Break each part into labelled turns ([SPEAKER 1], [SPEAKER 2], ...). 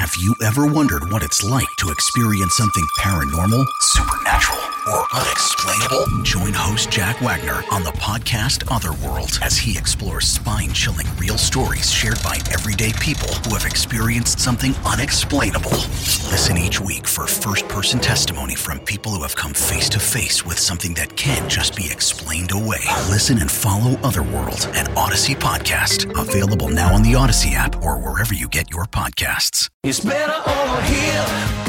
[SPEAKER 1] Have you ever wondered what it's like to experience something paranormal, supernatural, or unexplainable? Join host Jack Wagner on the podcast Otherworld as he explores spine-chilling real stories shared by everyday people who have experienced something unexplainable. Listen each week for first-person testimony from people who have come face-to-face with something that can't just be explained away. Listen and follow Otherworld, an Odyssey podcast. Available now on the Odyssey app or wherever you get your podcasts.
[SPEAKER 2] It's better over here.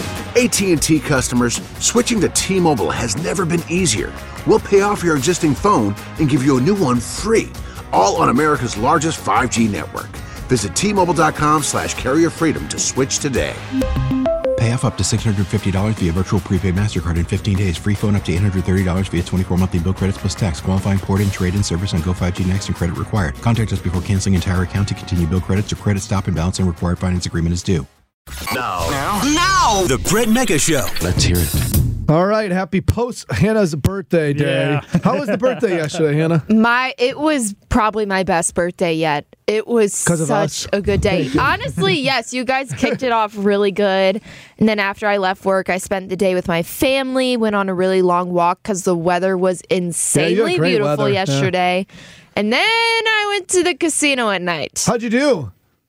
[SPEAKER 3] AT&T customers, switching to T-Mobile has never been easier. We'll pay off your existing phone and give you a new one free, all on America's largest 5G network. Visit T-Mobile.com/carrier freedom to switch today.
[SPEAKER 4] Pay off up to $650 via virtual prepaid MasterCard in 15 days. Free phone up to $830 via 24 monthly bill credits plus tax. Qualifying port-in, trade-in service on Go5G Next and credit required. Contact us before canceling entire account to continue bill credits or credit stop and balance and required finance agreement is due.
[SPEAKER 1] Now, The Brett Mega Show.
[SPEAKER 4] Let's hear it.
[SPEAKER 5] All right, happy Hannah's birthday day.
[SPEAKER 6] Yeah.
[SPEAKER 5] How was the birthday yesterday, Hannah?
[SPEAKER 7] It was probably my best birthday yet. It was such a good day. Honestly, yes, you guys kicked it off really good. And then after I left work, I spent the day with my family, went on a really long walk because the weather was insanely beautiful yesterday. Yeah. And then I went to the casino at night.
[SPEAKER 5] How'd you do?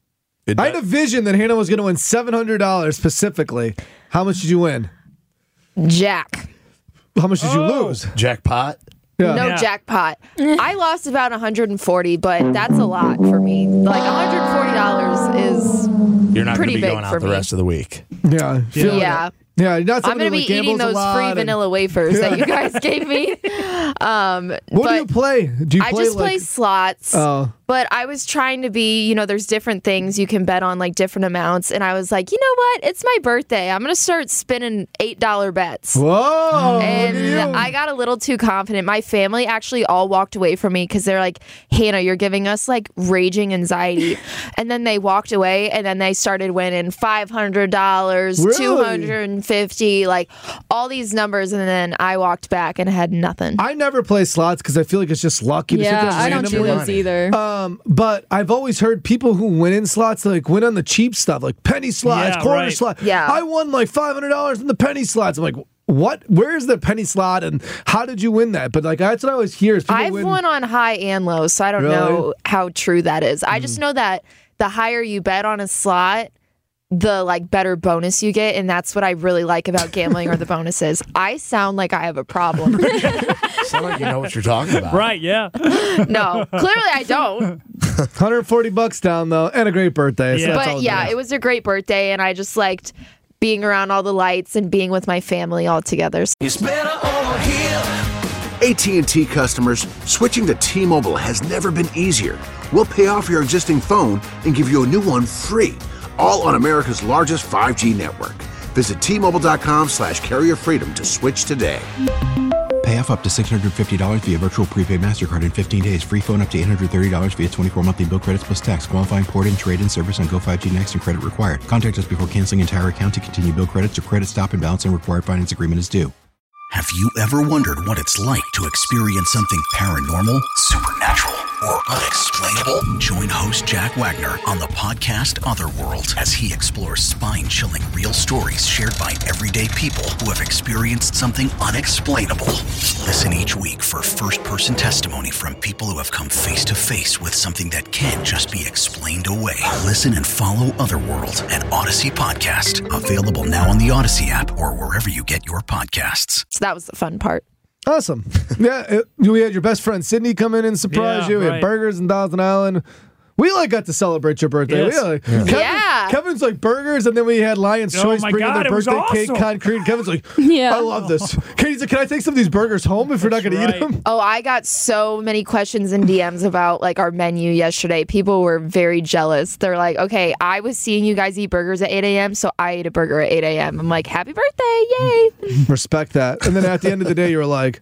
[SPEAKER 5] I had a vision that Hannah was going to win $700 specifically. How much did you win?
[SPEAKER 7] Jack.
[SPEAKER 5] How much did you lose?
[SPEAKER 6] Jackpot?
[SPEAKER 5] Yeah.
[SPEAKER 7] No jackpot. I lost about $140, but that's a lot for me. Like $140 is
[SPEAKER 6] You're not going to be
[SPEAKER 7] big
[SPEAKER 6] going out
[SPEAKER 7] for
[SPEAKER 6] the
[SPEAKER 7] me.
[SPEAKER 6] rest of the week.
[SPEAKER 5] Yeah.
[SPEAKER 7] Yeah.
[SPEAKER 5] Yeah, you're not
[SPEAKER 7] I'm going to be eating those free vanilla wafers that you guys gave me.
[SPEAKER 5] What do you play? Do you
[SPEAKER 7] I just play slots.
[SPEAKER 5] Oh.
[SPEAKER 7] But I was trying to be, there's different things you can bet on, like different amounts. And I was like, you know what? It's my birthday. I'm going to start spinning $8 bets.
[SPEAKER 5] Whoa.
[SPEAKER 7] And I got a little too confident. My family actually all walked away from me because they're like, Hannah, you're giving us like raging anxiety. And then they walked away and then they started winning $500,
[SPEAKER 5] Really?
[SPEAKER 7] $250, like all these numbers. And then I walked back and had nothing.
[SPEAKER 5] I never play slots because I feel like it's just lucky.
[SPEAKER 8] Yeah, I don't do those either.
[SPEAKER 5] But I've always heard people who win in slots like win on the cheap stuff, like penny slots, quarter slots.
[SPEAKER 7] Yeah.
[SPEAKER 5] I won like $500 in the penny slots. I'm like, what? Where's the penny slot and how did you win that? But like that's what I always hear. Is people
[SPEAKER 7] I've won on high and low, so I don't know how true that is. I just know that the higher you bet on a slot, the like better bonus you get, and that's what I really like about gambling are the bonuses. I sound like I have a problem.
[SPEAKER 6] Sound like you know what you're talking about.
[SPEAKER 8] Right, yeah.
[SPEAKER 7] No, clearly I don't.
[SPEAKER 5] $140 down though, and a great birthday. So that's all
[SPEAKER 7] But yeah, it was a great birthday, and I just liked being around all the lights and being with my family all together.
[SPEAKER 2] It's better over here.
[SPEAKER 3] AT&T customers, switching to T-Mobile has never been easier. We'll pay off your existing phone and give you a new one free, all on America's largest 5G network. Visit T-Mobile.com/carrier freedom to switch today.
[SPEAKER 4] Pay off up to $650 via virtual prepaid MasterCard in 15 days. Free phone up to $830 via 24 monthly bill credits plus tax. Qualifying port-in, trade-in service on Go5G Next and credit required. Contact us before canceling entire account to continue bill credits or credit stop and balance and required finance agreement is due.
[SPEAKER 1] Have you ever wondered what it's like to experience something paranormal, supernatural, or unexplainable? Join host Jack Wagner on the podcast Otherworld as he explores spine-chilling real stories shared by everyday people who have experienced something unexplainable. Listen each week for first-person testimony from people who have come face-to-face with something that can't just be explained away. Listen and follow Otherworld, an Odyssey podcast. Available now on the Odyssey app or wherever you get your podcasts.
[SPEAKER 7] So that was the fun part.
[SPEAKER 5] Awesome. Yeah, we had your best friend Sydney come in and surprise you. We had burgers in Thousand Island. We got to celebrate your birthday.
[SPEAKER 7] Yes.
[SPEAKER 5] Kevin's like burgers, and then we had Lion's Choice bringing their birthday cake concrete. Kevin's like, I love this. Katie's like, can I take some of these burgers home if you're not going to eat them?
[SPEAKER 7] Oh, I got so many questions and DMs about like our menu yesterday. People were very jealous. They're like, okay, I was seeing you guys eat burgers at 8 a.m., so I ate a burger at 8 a.m. I'm like, happy birthday, yay.
[SPEAKER 5] Respect that. And then at the end of the day, you were like,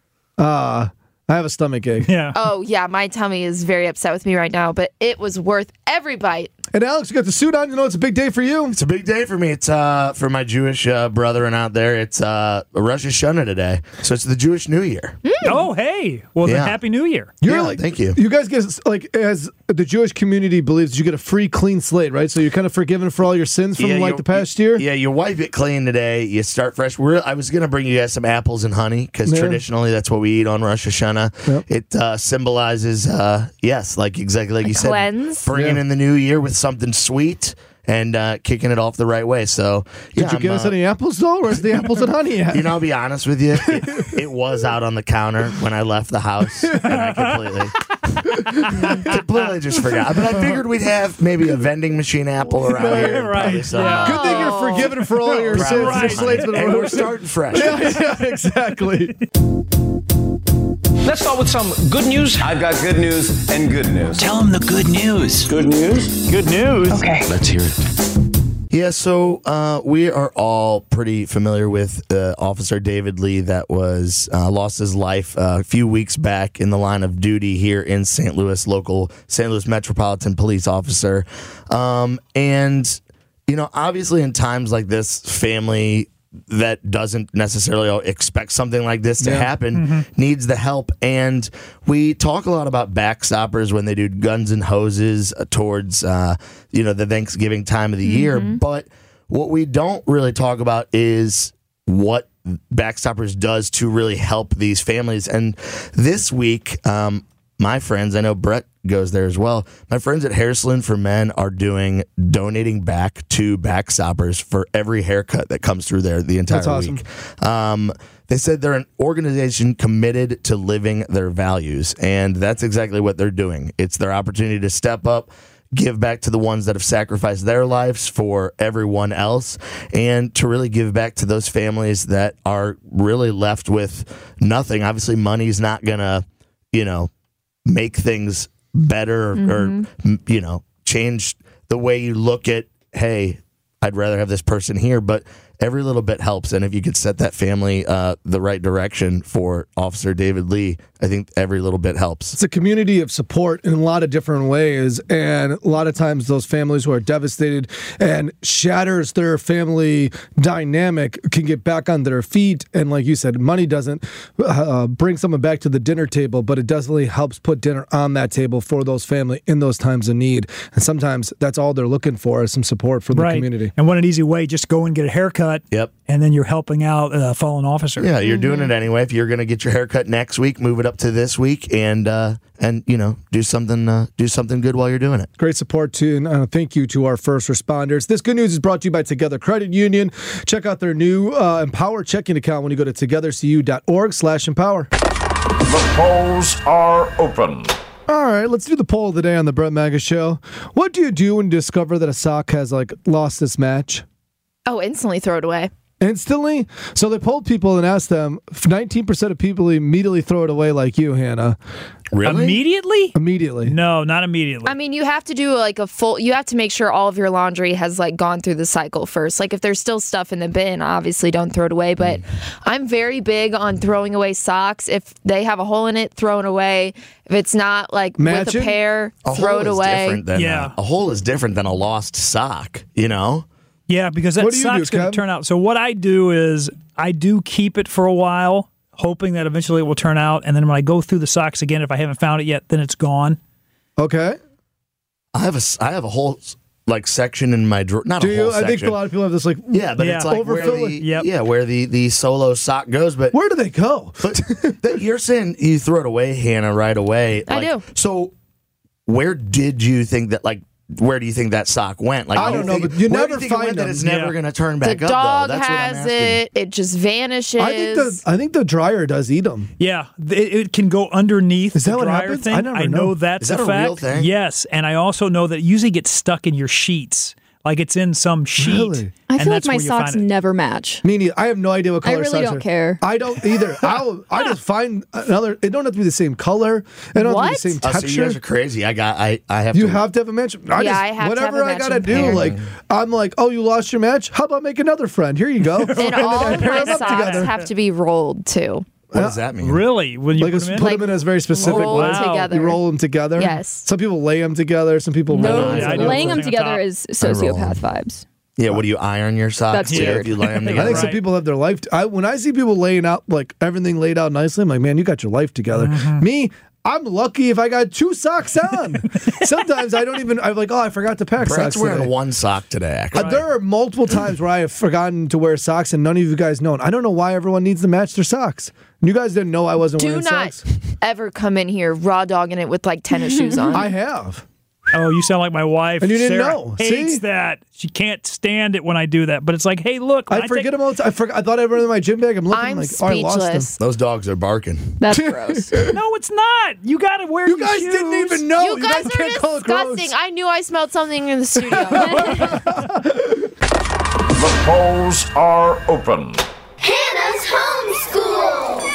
[SPEAKER 5] I have a stomach ache.
[SPEAKER 8] Yeah.
[SPEAKER 7] Oh, yeah, my tummy is very upset with me right now, but it was worth every bite.
[SPEAKER 5] And Alex, you got the suit on. You know it's a big day for you.
[SPEAKER 6] It's a big day for me. It's for my Jewish brethren out there. It's Rosh Hashanah today, so it's the Jewish New Year.
[SPEAKER 9] Oh, hey! Well, then Happy New Year.
[SPEAKER 6] Thank you.
[SPEAKER 5] You guys get as the Jewish community believes, you get a free, clean slate, right? So you're kind of forgiven for all your sins from the past year.
[SPEAKER 6] Yeah, you wipe it clean today. You start fresh. I was gonna bring you guys some apples and honey because traditionally that's what we eat on Rosh Hashanah. Yep. It symbolizes, exactly like you
[SPEAKER 7] cleanse.
[SPEAKER 6] Said, bringing in the new year with something sweet. And kicking it off the right way. So,
[SPEAKER 5] did you give us any apples though, or is the apples and honey at?
[SPEAKER 6] I'll be honest with you, it was out on the counter when I left the house, and I completely just forgot. But I figured we'd have maybe a vending machine apple around here.
[SPEAKER 5] Right. Good thing you're forgiven for all your sins.
[SPEAKER 6] Right. And we're starting fresh.
[SPEAKER 5] Yeah, exactly.
[SPEAKER 2] Let's start with some good news.
[SPEAKER 10] I've got good news and good news.
[SPEAKER 1] Tell them the good news.
[SPEAKER 10] Good news?
[SPEAKER 2] Good news.
[SPEAKER 10] Okay.
[SPEAKER 1] Let's hear it.
[SPEAKER 6] Yeah, so we are all pretty familiar with Officer David Lee that was lost his life a few weeks back in the line of duty here in St. Louis, local St. Louis Metropolitan Police officer. And, obviously in times like this, family that doesn't necessarily expect something like this to happen needs the help. And we talk a lot about backstoppers when they do guns and hoses towards the Thanksgiving time of the year, but what we don't really talk about is what Backstoppers does to really help these families. And this week, my friends, I know Brett goes there as well, my friends at Hair Saloon for Men are donating back to Backstoppers for every haircut that comes through there the entire week. Awesome. They said they're an organization committed to living their values, and that's exactly what they're doing. It's their opportunity to step up, give back to the ones that have sacrificed their lives for everyone else, and to really give back to those families that are really left with nothing. Obviously, money's not going to, make things better or change the way you look at, hey, I'd rather have this person here, but every little bit helps. And if you could set that family the right direction for Officer David Lee, I think every little bit helps.
[SPEAKER 5] It's a community of support in a lot of different ways. And a lot of times those families who are devastated and shatters their family dynamic can get back on their feet. And like you said, money doesn't bring someone back to the dinner table, but it definitely helps put dinner on that table for those family in those times of need. And sometimes that's all they're looking for is some support from the community.
[SPEAKER 9] And what an easy way, just go and get a haircut.
[SPEAKER 6] Yep.
[SPEAKER 9] And then you're helping out a fallen officer.
[SPEAKER 6] Yeah, you're doing it anyway. If you're going to get your haircut next week, move it up to this week, and do something good while you're doing it.
[SPEAKER 5] Great support too, and thank you to our first responders. This good news is brought to you by Together Credit Union. Check out their new Empower checking account when you go to togethercu.org/empower.
[SPEAKER 11] The polls are open.
[SPEAKER 5] All right, let's do the poll of the day on the Brett Maga Show. What do you do when you discover that a sock has lost its match?
[SPEAKER 7] Oh, instantly throw it away.
[SPEAKER 5] Instantly? So they polled people and asked them, 19% of people immediately throw it away like you, Hannah.
[SPEAKER 6] Really?
[SPEAKER 9] Immediately?
[SPEAKER 5] Immediately.
[SPEAKER 9] No, not immediately.
[SPEAKER 7] I mean, you have to do you have to make sure all of your laundry has gone through the cycle first. If there's still stuff in the bin, obviously don't throw it away. But I'm very big on throwing away socks. If they have a hole in it, throw it away. If it's not
[SPEAKER 5] matching?
[SPEAKER 7] With a pair, throw it away.
[SPEAKER 6] A hole is different than a lost sock,
[SPEAKER 9] Yeah, because that sock's going to turn out. So what I do is I do keep it for a while, hoping that eventually it will turn out. And then when I go through the socks again, if I haven't found it yet, then it's gone.
[SPEAKER 5] Okay.
[SPEAKER 6] I have a whole section in my drawer. Not a whole section.
[SPEAKER 5] I think a lot of people have this
[SPEAKER 6] it's where the solo sock goes. But
[SPEAKER 5] where do they go?
[SPEAKER 6] But you're saying you throw it away, Hannah, right away.
[SPEAKER 7] I do.
[SPEAKER 6] So where did you think that where do you think that sock went?
[SPEAKER 5] I don't know, but you never find
[SPEAKER 6] that it's never going to turn back
[SPEAKER 7] up.
[SPEAKER 6] The dog
[SPEAKER 7] has it. It just vanishes.
[SPEAKER 5] I think the dryer does eat them.
[SPEAKER 9] Yeah, it can go underneath the dryer thing.
[SPEAKER 5] I know
[SPEAKER 9] that's
[SPEAKER 6] a fact.
[SPEAKER 9] Real thing? Yes, and I also know that it usually gets stuck in your sheets. It's in some sheet.
[SPEAKER 5] Really?
[SPEAKER 8] I feel like my socks never match.
[SPEAKER 5] Me neither. I have no idea what color socks are.
[SPEAKER 8] I really don't care.
[SPEAKER 5] I don't either. I just find another. It don't have to be the same color. It don't have to be the same texture.
[SPEAKER 6] So you guys are crazy. I have.
[SPEAKER 5] You have to have a match.
[SPEAKER 7] I have
[SPEAKER 5] whatever
[SPEAKER 7] to have a
[SPEAKER 5] I gotta do.
[SPEAKER 7] pair.
[SPEAKER 5] I'm oh, you lost your match. How about make another friend? Here you go.
[SPEAKER 7] And all of my socks have to be rolled too.
[SPEAKER 6] What does that mean?
[SPEAKER 9] Really? When you
[SPEAKER 5] put them in a very specific
[SPEAKER 7] roll
[SPEAKER 5] way.
[SPEAKER 7] together.
[SPEAKER 5] You roll them together?
[SPEAKER 7] Yes.
[SPEAKER 5] Some people lay them together. Some people roll them together.
[SPEAKER 8] Laying them together is sociopath vibes.
[SPEAKER 6] Yeah, what do you iron your socks?
[SPEAKER 8] That's weird.
[SPEAKER 6] If you lay them together?
[SPEAKER 5] I think some people have their life. When I see people laying out, like everything laid out nicely, I'm like, man, you got your life together. Me, I'm lucky if I got 2 socks on. Sometimes I don't even, I'm like, oh, I forgot to pack
[SPEAKER 6] Brett's
[SPEAKER 5] socks
[SPEAKER 6] wearing
[SPEAKER 5] today.
[SPEAKER 6] 1 sock today, actually.
[SPEAKER 5] There are multiple times where I have forgotten to wear socks and none of you guys know. I don't know why everyone needs to match their socks. You guys didn't know I wasn't wearing socks?
[SPEAKER 7] Do not ever come in here raw dogging it with like tennis shoes on.
[SPEAKER 5] I have.
[SPEAKER 9] Oh, you sound like my wife.
[SPEAKER 5] And you didn't
[SPEAKER 9] Sarah
[SPEAKER 5] know.
[SPEAKER 9] Hates
[SPEAKER 5] See?
[SPEAKER 9] that. She can't stand it when I do that. But it's like, hey, look.
[SPEAKER 5] I forget them all the time. I thought I were in my gym bag. I'm looking
[SPEAKER 7] I'm
[SPEAKER 5] like, oh, I lost them.
[SPEAKER 7] speechless.
[SPEAKER 6] Those dogs are barking.
[SPEAKER 8] That's gross.
[SPEAKER 9] No, it's not. You got to wear
[SPEAKER 5] You
[SPEAKER 9] your
[SPEAKER 5] guys
[SPEAKER 9] shoes.
[SPEAKER 5] didn't even know.
[SPEAKER 7] You guys
[SPEAKER 5] can't
[SPEAKER 7] are
[SPEAKER 5] call it gross.
[SPEAKER 7] disgusting. I knew I smelled something in the studio.
[SPEAKER 11] The polls are open.
[SPEAKER 12] Hannah's homeschool.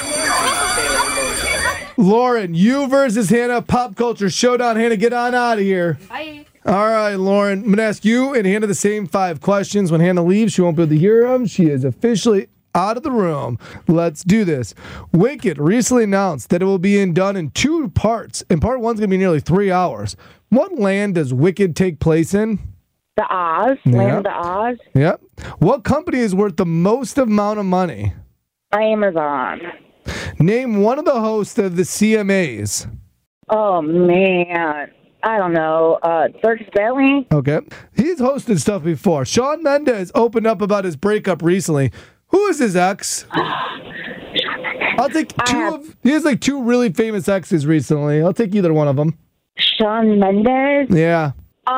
[SPEAKER 5] Lauren, you versus Hannah, Pop Culture Showdown. Hannah, get on out of here.
[SPEAKER 7] Bye.
[SPEAKER 5] All right, Lauren, I'm going to ask you and Hannah the same 5 questions. When Hannah leaves, she won't be able to hear them. She is officially out of the room. Let's do this. Wicked recently announced that it will be done in 2 parts, and part 1's going to be nearly 3 hours. What land does Wicked take place in?
[SPEAKER 13] The Oz. Land of the Oz.
[SPEAKER 5] Yep. What company is worth the most amount of money?
[SPEAKER 13] Amazon.
[SPEAKER 5] Name one of the hosts of the CMAs.
[SPEAKER 13] Oh, man. I don't know. Dirk Bentley?
[SPEAKER 5] Okay. He's hosted stuff before. Shawn Mendes opened up about his breakup recently. Who is his ex? I'll take he has like 2 really famous exes recently. I'll take either one of them.
[SPEAKER 13] Shawn Mendes?
[SPEAKER 5] Yeah.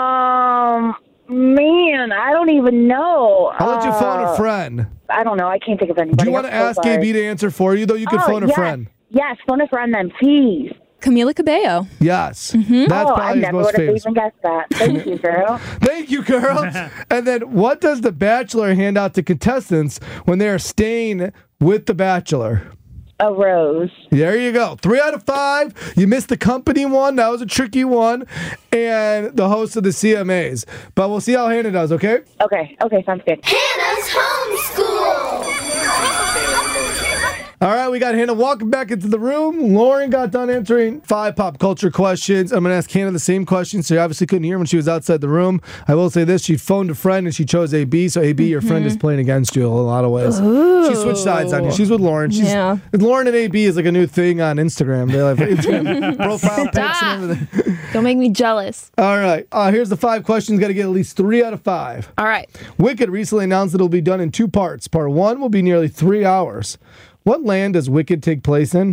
[SPEAKER 13] Man, I don't even know.
[SPEAKER 5] I'll let you phone a friend.
[SPEAKER 13] I don't know. I can't think of anybody.
[SPEAKER 5] Do you want to ask AB to answer for you, though? You can phone a friend.
[SPEAKER 13] Yes, phone a friend then, please.
[SPEAKER 8] Camila Cabello.
[SPEAKER 5] Yes. That's
[SPEAKER 13] I
[SPEAKER 5] probably his
[SPEAKER 13] never
[SPEAKER 5] most
[SPEAKER 13] would have
[SPEAKER 5] famous.
[SPEAKER 13] even guessed that. Thank you, girl.
[SPEAKER 5] Thank you, girl. And then what does The Bachelor hand out to contestants when they are staying with The Bachelor?
[SPEAKER 13] A rose.
[SPEAKER 5] There you go. 3 out of 5. You missed the company one. That was a tricky one. And the host of the CMAs. But we'll see how Hannah does, okay?
[SPEAKER 13] Okay, sounds good.
[SPEAKER 12] Hannah's homeschool.
[SPEAKER 5] All right, we got Hannah walking back into the room. Lauren got done answering 5 pop culture questions. I'm going to ask Hannah the same question, so you obviously couldn't hear when she was outside the room. I will say this. She phoned a friend, and she chose AB. So, AB, your friend is playing against you in a lot of ways.
[SPEAKER 8] Ooh.
[SPEAKER 5] She switched sides on you. She's with Lauren. Lauren and AB is like a new thing on Instagram. They have Instagram profile pics and everything.
[SPEAKER 7] Don't make me jealous.
[SPEAKER 5] All right. Here's the 5 questions. Got to get at least 3 out of 5.
[SPEAKER 7] All right.
[SPEAKER 5] Wicked recently announced that it'll be done in 2 parts. Part 1 will be nearly 3 hours. What land does Wicked take place in?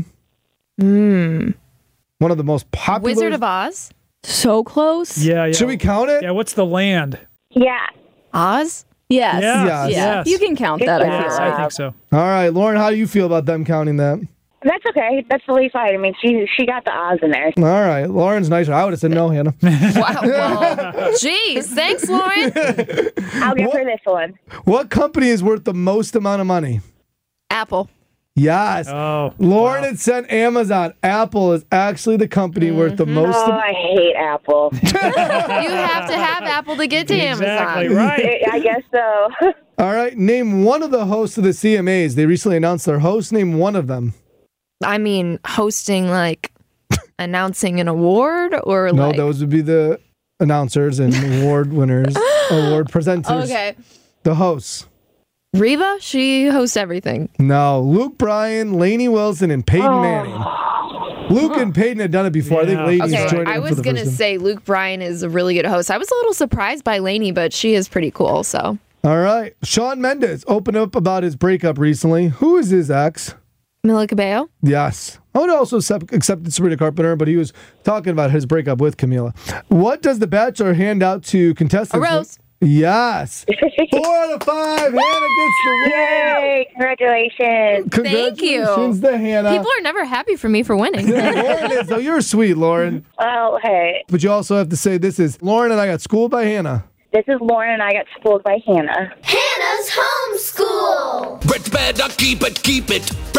[SPEAKER 5] One of the most popular.
[SPEAKER 7] Wizard of Oz.
[SPEAKER 8] So close.
[SPEAKER 9] Yeah.
[SPEAKER 5] Should we count it?
[SPEAKER 9] Yeah, what's the land?
[SPEAKER 13] Yeah.
[SPEAKER 7] Oz?
[SPEAKER 8] Yes.
[SPEAKER 5] Yes.
[SPEAKER 9] Yes.
[SPEAKER 8] You can count that, I feel.
[SPEAKER 9] I think so.
[SPEAKER 5] All right, Lauren, how do you feel about them counting that?
[SPEAKER 13] That's okay. That's totally fine. I mean, she got the Oz in there.
[SPEAKER 5] All right, Lauren's nicer. I would have said no, Hannah.
[SPEAKER 7] Wow. Well, geez. Thanks, Lauren.
[SPEAKER 13] I'll give her this one.
[SPEAKER 5] What company is worth the most amount of money?
[SPEAKER 7] Apple.
[SPEAKER 5] Yes.
[SPEAKER 9] Oh,
[SPEAKER 5] Lauren had said Amazon. Apple is actually the company worth the most.
[SPEAKER 13] Oh, I hate Apple.
[SPEAKER 7] You have to have Apple to get to
[SPEAKER 9] exactly
[SPEAKER 7] Amazon.
[SPEAKER 9] right.
[SPEAKER 13] I guess so.
[SPEAKER 5] All right, name one of the hosts of the CMAs. They recently announced their host. Name one of them.
[SPEAKER 7] I mean, hosting, like, announcing an award or
[SPEAKER 5] No,
[SPEAKER 7] like...
[SPEAKER 5] those would be the announcers and award winners, award presenters.
[SPEAKER 7] Okay.
[SPEAKER 5] The hosts.
[SPEAKER 7] Reba, she hosts everything.
[SPEAKER 5] No, Luke Bryan, Lainey Wilson, and Peyton Manning. Luke and Peyton had done it before. I think Lainey's joined
[SPEAKER 7] I
[SPEAKER 5] them for
[SPEAKER 7] was
[SPEAKER 5] the
[SPEAKER 7] going to
[SPEAKER 5] first time.
[SPEAKER 7] say Luke Bryan is a really good host. I was a little surprised by Lainey, but she is pretty cool, so.
[SPEAKER 5] All right. Shawn Mendes opened up about his breakup recently. Who is his ex?
[SPEAKER 7] Camila Cabello?
[SPEAKER 5] Yes. I would also accepted Sabrina Carpenter, but he was talking about his breakup with Camila. What does The Bachelor hand out to contestants?
[SPEAKER 7] A rose.
[SPEAKER 5] Yes. 4 out of 5. Hannah gets the win.
[SPEAKER 13] Yay! Congratulations.
[SPEAKER 7] Thank you.
[SPEAKER 5] Congratulations to Hannah.
[SPEAKER 7] People are never happy for me for winning.
[SPEAKER 5] Yeah, Lauren is, though. You're sweet, Lauren.
[SPEAKER 13] Oh, hey.
[SPEAKER 5] But you also have to say this is Lauren and I got schooled by Hannah.
[SPEAKER 13] This is Lauren, and I got schooled by Hannah.
[SPEAKER 12] Hannah's homeschool.
[SPEAKER 1] Brett better keep it. Brett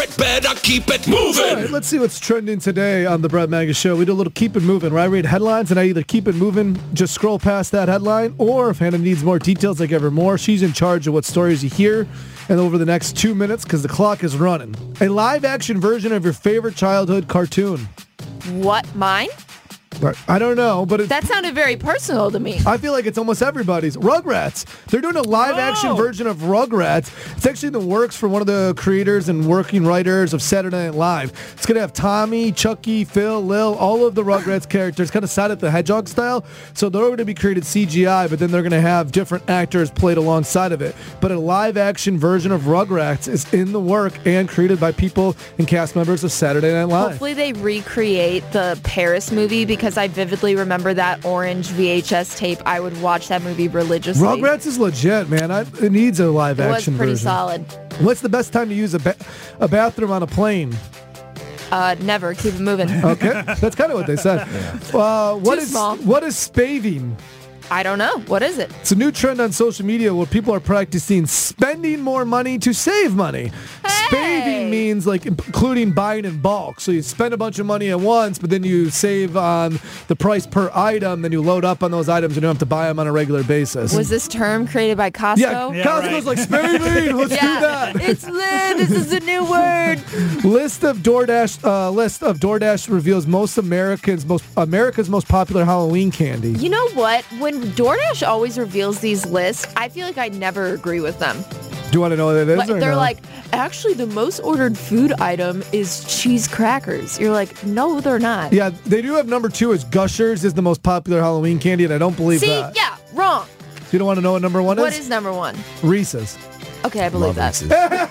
[SPEAKER 14] Brett better keep it moving.
[SPEAKER 5] All right, let's see what's trending today on the Brett Maga Show. We do a little keep it moving, where I read headlines and I either keep it moving, just scroll past that headline, or if Hannah needs more details, I give her more. She's in charge of what stories you hear and over the next 2 minutes because the clock is running. A live-action version of your favorite childhood cartoon.
[SPEAKER 7] What, mine?
[SPEAKER 5] I don't know, but
[SPEAKER 7] that sounded very personal to me.
[SPEAKER 5] I feel like it's almost everybody's. Rugrats. They're doing a live-action version of Rugrats. It's actually in the works for one of the creators and working writers of Saturday Night Live. It's going to have Tommy, Chucky, Phil, Lil, all of the Rugrats characters, kind of Sonic the Hedgehog style. So they're going to be created CGI, but then they're going to have different actors played alongside of it. But a live-action version of Rugrats is in the work and created by people and cast members of Saturday Night Live.
[SPEAKER 7] Hopefully they recreate the Paris movie because I vividly remember that orange VHS tape. I would watch that movie religiously.
[SPEAKER 5] Rugrats is legit, man. It needs a live action version.
[SPEAKER 7] It was pretty solid.
[SPEAKER 5] What's the best time to use a bathroom on a plane?
[SPEAKER 7] Never. Keep it moving.
[SPEAKER 5] Okay, that's kind of what they said. What is spaving?
[SPEAKER 7] I don't know. What is it?
[SPEAKER 5] It's a new trend on social media where people are practicing spending more money to save money. Spaving means like including buying in bulk. So you spend a bunch of money at once, but then you save on the price per item. Then you load up on those items and you don't have to buy them on a regular basis.
[SPEAKER 7] Was this term created by Costco?
[SPEAKER 5] Yeah, Costco's like, spaving, let's do that.
[SPEAKER 7] It's lit. This is a new word.
[SPEAKER 5] List of DoorDash reveals America's most popular Halloween candy.
[SPEAKER 7] You know what? When DoorDash always reveals these lists, I feel like I never agree with them.
[SPEAKER 5] Do you want to know what it is?
[SPEAKER 7] They're like, actually, the most ordered food item is cheese crackers. You're like, no, they're not.
[SPEAKER 5] Yeah, they do have number 2 is Gushers is the most popular Halloween candy, and I don't believe that.
[SPEAKER 7] See, yeah, wrong.
[SPEAKER 5] You don't want to know what number 1 is?
[SPEAKER 7] What is number 1?
[SPEAKER 5] Reese's.
[SPEAKER 7] Okay, I believe that.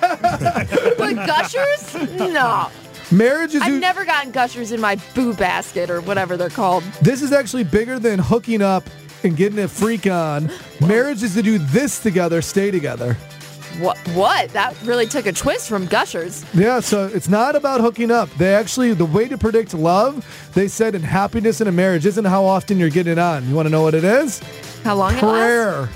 [SPEAKER 7] But Gushers? No. I've never gotten Gushers in my boo basket or whatever they're called.
[SPEAKER 5] This is actually bigger than hooking up and getting a freak on. Marriage is to do this together, stay together.
[SPEAKER 7] What? That really took a twist from Gushers.
[SPEAKER 5] Yeah, so it's not about hooking up. The way to predict love, they said in happiness in a marriage isn't how often you're getting it on. You want to know what it is?
[SPEAKER 7] How long
[SPEAKER 5] Prayer.
[SPEAKER 7] it lasts?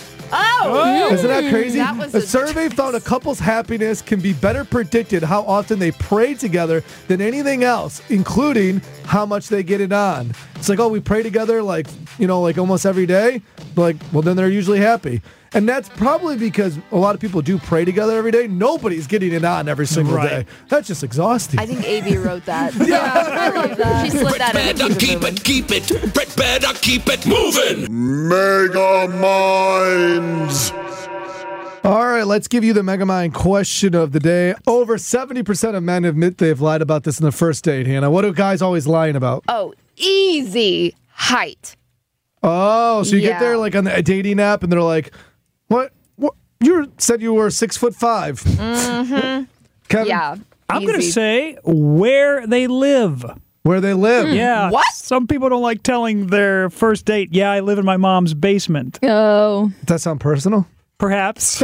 [SPEAKER 7] Oh.
[SPEAKER 5] Isn't that crazy?
[SPEAKER 7] That
[SPEAKER 5] a survey found a couple's happiness can be better predicted how often they pray together than anything else, including how much they get it on. It's like, oh, we pray together like almost every day. Like, well, then they're usually happy. And that's probably because a lot of people do pray together every day. Nobody's getting it on every single day. That's just exhausting.
[SPEAKER 7] I think A.B. wrote that. Yeah, I love that. She slipped that in.
[SPEAKER 14] Keep it. Brett better keep it moving.
[SPEAKER 11] Mega Minds.
[SPEAKER 5] All right, let's give you the Megamind question of the day. Over 70% of men admit they've lied about this in the first date, Hannah. What are guys always lying about?
[SPEAKER 7] Oh, easy. Height.
[SPEAKER 5] Oh, so you get there like on the dating app and they're like, What? You said you were 6'5".
[SPEAKER 7] Mm-hmm.
[SPEAKER 5] Kevin?
[SPEAKER 7] Yeah.
[SPEAKER 9] I'm going to say where they live.
[SPEAKER 5] Where they live?
[SPEAKER 9] Yeah.
[SPEAKER 7] What?
[SPEAKER 9] Some people don't like telling their first date, yeah, I live in my mom's basement.
[SPEAKER 8] Oh.
[SPEAKER 5] Does that sound personal?
[SPEAKER 9] Perhaps.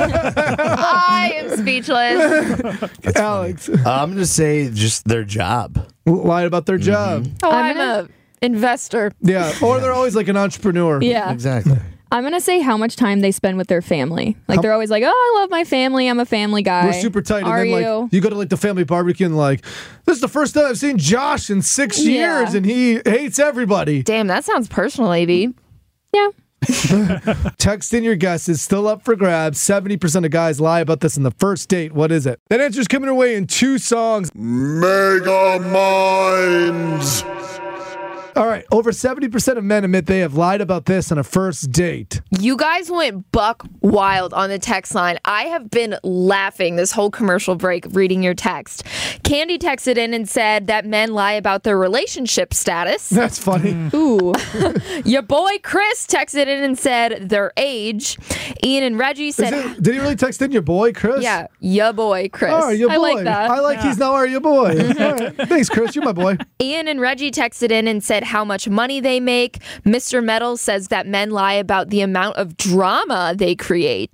[SPEAKER 7] I am speechless.
[SPEAKER 5] Alex.
[SPEAKER 6] I'm going to say just their job.
[SPEAKER 5] Lied about their job.
[SPEAKER 7] Oh, I'm an investor.
[SPEAKER 5] Yeah. Or they're always like an entrepreneur.
[SPEAKER 8] Yeah.
[SPEAKER 6] Exactly.
[SPEAKER 8] I'm going to say how much time they spend with their family. Like, they're always like, oh, I love my family. I'm a family guy.
[SPEAKER 5] We're super tight.
[SPEAKER 8] Are
[SPEAKER 5] and then,
[SPEAKER 8] you?
[SPEAKER 5] like, you go to, like, the family barbecue and, like, this is the first time I've seen Josh in 6 years, and he hates everybody.
[SPEAKER 7] Damn, that sounds personal, A.B.
[SPEAKER 8] Yeah.
[SPEAKER 5] Text in your guesses. Still up for grabs. 70% of guys lie about this in the first date. What is it? That answer's coming away in 2 songs.
[SPEAKER 11] Mega Minds.
[SPEAKER 5] All right, over 70% of men admit they have lied about this on a first date.
[SPEAKER 7] You guys went buck wild on the text line. I have been laughing this whole commercial break reading your text. Candy texted in and said that men lie about their relationship status.
[SPEAKER 5] That's funny.
[SPEAKER 8] Ooh.
[SPEAKER 7] Your boy Chris texted in and said their age. Ian and Reggie said...
[SPEAKER 5] Did he really text in your boy, Chris?
[SPEAKER 7] Yeah, your boy Chris.
[SPEAKER 5] Oh, your boy.
[SPEAKER 8] I like that.
[SPEAKER 5] I like he's now our your boy. All right. Thanks, Chris. You're my boy.
[SPEAKER 7] Ian and Reggie texted in and said how much money they make. Mr. Metal says that men lie about the amount of drama they create.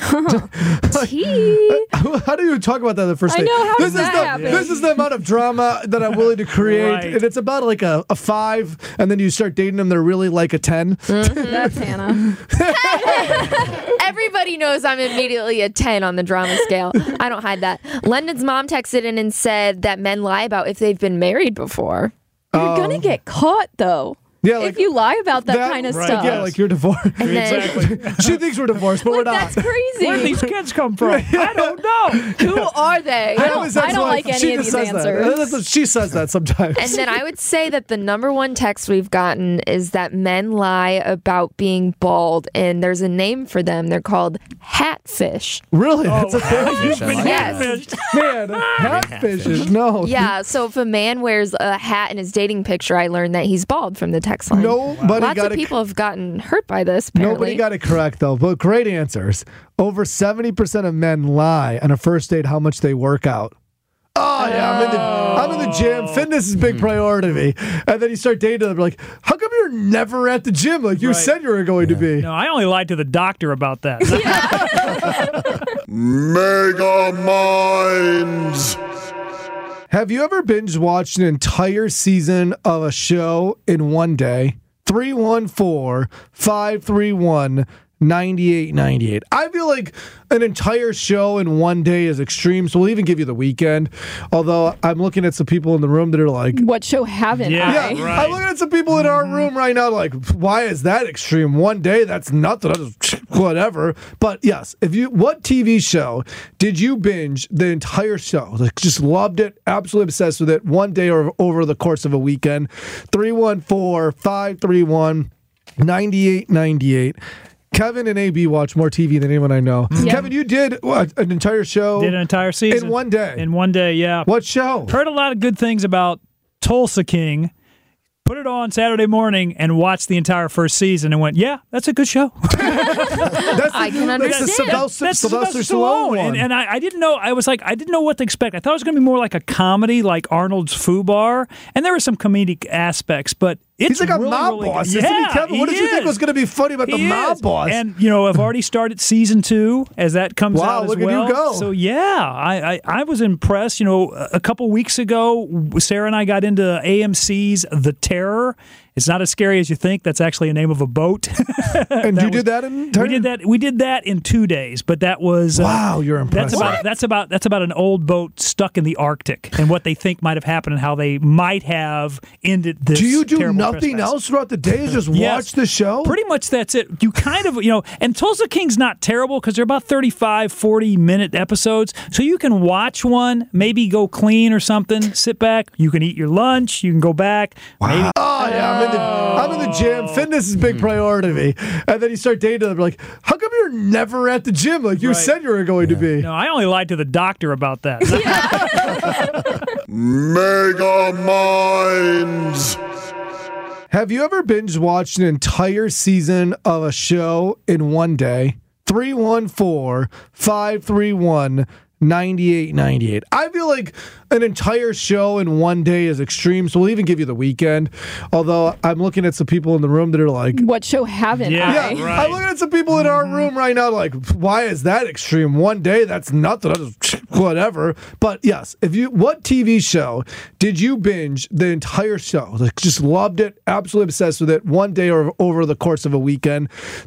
[SPEAKER 8] Tea.
[SPEAKER 5] How do you talk about that on the first date?
[SPEAKER 8] I know, how does that happen?
[SPEAKER 5] This is the amount of drama that I'm willing to create.
[SPEAKER 9] Right.
[SPEAKER 5] And it's about like a 5, and then you start dating them, they're really like a 10.
[SPEAKER 8] That's Hannah.
[SPEAKER 7] Everybody knows I'm immediately a 10 on the drama scale. I don't hide that. London's mom texted in and said that men lie about if they've been married before.
[SPEAKER 8] You're going to get caught, though.
[SPEAKER 5] Yeah, like,
[SPEAKER 8] if you lie about that kind of stuff.
[SPEAKER 5] Yeah, like you're divorced.
[SPEAKER 9] Exactly.
[SPEAKER 5] She thinks we're divorced, but we're not.
[SPEAKER 8] That's crazy.
[SPEAKER 9] Where do these kids come from? I don't know.
[SPEAKER 7] Who are they?
[SPEAKER 8] I don't like any of these answers.
[SPEAKER 5] She says that sometimes.
[SPEAKER 7] And then I would say that the number one text we've gotten is that men lie about being bald, and there's a name for them. They're called hatfish.
[SPEAKER 5] Really? That's a
[SPEAKER 9] Hatfish.
[SPEAKER 5] thing?
[SPEAKER 7] Yes.
[SPEAKER 5] Man, hatfishes. No.
[SPEAKER 7] Yeah, so if a man wears a hat in his dating picture, I learned that he's bald from the text line. Lots of people have gotten hurt by this, apparently.
[SPEAKER 5] Nobody got it correct, though, but great answers. Over 70% of men lie on a first date how much they work out. Oh, yeah, I'm in the gym. Fitness is a big priority to me. And then you start dating them, like, how come you're never at the gym like you said you were going to be?
[SPEAKER 9] No, I only lied to the doctor about that.
[SPEAKER 11] Mega Minds.
[SPEAKER 5] Have you ever binge watched an entire season of a show in one day? 314-531-9898. I feel like an entire show in one day is extreme, so we'll even give you the weekend. Although I'm looking at some people in the room that are like,
[SPEAKER 8] what show haven't I?
[SPEAKER 5] Yeah, I'm looking at some people in our room right now like, why is that extreme? One day, that's nothing. Whatever. But yes, what TV show did you binge the entire show? Like, just loved it, absolutely obsessed with it, one day or over the course of a weekend? 314-531-9898. Kevin and AB watch more TV than anyone I know.
[SPEAKER 8] Yeah.
[SPEAKER 5] Kevin, you did an entire show.
[SPEAKER 9] Did an entire season.
[SPEAKER 5] In one day.
[SPEAKER 9] In one day, yeah.
[SPEAKER 5] What show?
[SPEAKER 9] Heard a lot of good things about Tulsa King. Put it on Saturday morning and watched the entire first season and went, yeah, that's a good show.
[SPEAKER 7] I can understand.
[SPEAKER 5] That's Sylvester Stallone one.
[SPEAKER 9] And I didn't know. I was like, I didn't know what to expect. I thought it was going to be more like a comedy, like Arnold's Foo Bar, and there were some comedic aspects, but it's
[SPEAKER 5] he's like
[SPEAKER 9] really,
[SPEAKER 5] a mob
[SPEAKER 9] really
[SPEAKER 5] boss,
[SPEAKER 9] good.
[SPEAKER 5] isn't he,
[SPEAKER 9] Yeah,
[SPEAKER 5] Kevin? What did you think was going to be funny about the mob boss?
[SPEAKER 9] And, I've already started season 2 as that comes out as well.
[SPEAKER 5] Look at you go.
[SPEAKER 9] So, yeah, I was impressed. A couple weeks ago, Sarah and I got into AMC's The Terror. It's not as scary as you think. That's actually a name of a boat.
[SPEAKER 5] And you did that in
[SPEAKER 9] We did that in 2 days, but that was
[SPEAKER 5] wow. You're impressive.
[SPEAKER 9] That's about an old boat stuck in the Arctic and what they think might have happened and how they might have ended this.
[SPEAKER 5] Do you do
[SPEAKER 9] terrible
[SPEAKER 5] nothing
[SPEAKER 9] trespass.
[SPEAKER 5] else throughout the day? Just watch the show?
[SPEAKER 9] Pretty much that's it. You kind of, and Tulsa King's not terrible because they're about 35, 40-minute episodes. So you can watch one, maybe go clean or something, sit back. You can eat your lunch. You can go back.
[SPEAKER 5] Wow.
[SPEAKER 9] Maybe.
[SPEAKER 5] Oh, yeah. I'm in the gym. Fitness is a big priority to me. And then you start dating them, like, how come you're never at the gym like you said you were going to be?
[SPEAKER 9] No, I only lied to the doctor about that.
[SPEAKER 11] Mega Minds.
[SPEAKER 5] Have you ever binge watched an entire season of a show in one day? 314-531-9898. I feel like an entire show in one day is extreme, so we'll even give you the weekend. Although I'm looking at some people in the room that are like,
[SPEAKER 8] what show haven't I?
[SPEAKER 5] I'm looking at some people in our room right now like, why is that extreme? One day, that's nothing. Whatever. But yes, what TV show did you binge the entire show? Like, just loved it, absolutely obsessed with it, one day or over the course of a weekend?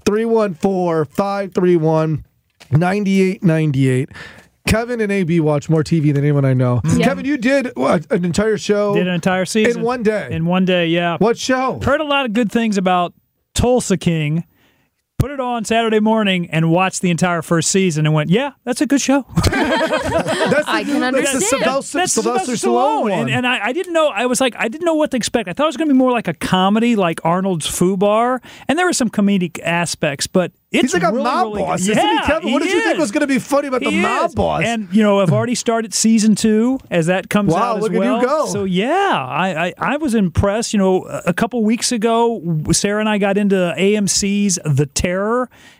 [SPEAKER 5] 314-531-9898. Kevin and AB watch more TV than anyone I know. Yeah. Kevin, you did an entire show?
[SPEAKER 9] Did an entire season.
[SPEAKER 5] In one day?
[SPEAKER 9] In one day, yeah.
[SPEAKER 5] What show?
[SPEAKER 9] Heard a lot of good things about Tulsa King. Put it on Saturday morning and watched the entire first season and went, yeah, that's a good show.
[SPEAKER 7] I can understand.
[SPEAKER 5] That's Sylvester Stallone one.
[SPEAKER 9] And I didn't know. I was like, I didn't know what to expect. I thought it was going to be more like a comedy, like Arnold's Foo Bar, and there were some comedic aspects, but he's
[SPEAKER 5] like
[SPEAKER 9] really,
[SPEAKER 5] a mob
[SPEAKER 9] really
[SPEAKER 5] boss,
[SPEAKER 9] good.
[SPEAKER 5] isn't he, Kevin? What did you think was going to be funny about the mob boss?
[SPEAKER 9] And, I've already started season 2 as that comes out as well.
[SPEAKER 5] Wow, look at you go.
[SPEAKER 9] So, yeah, I was impressed. A couple weeks ago, Sarah and I got into AMC's The Terror.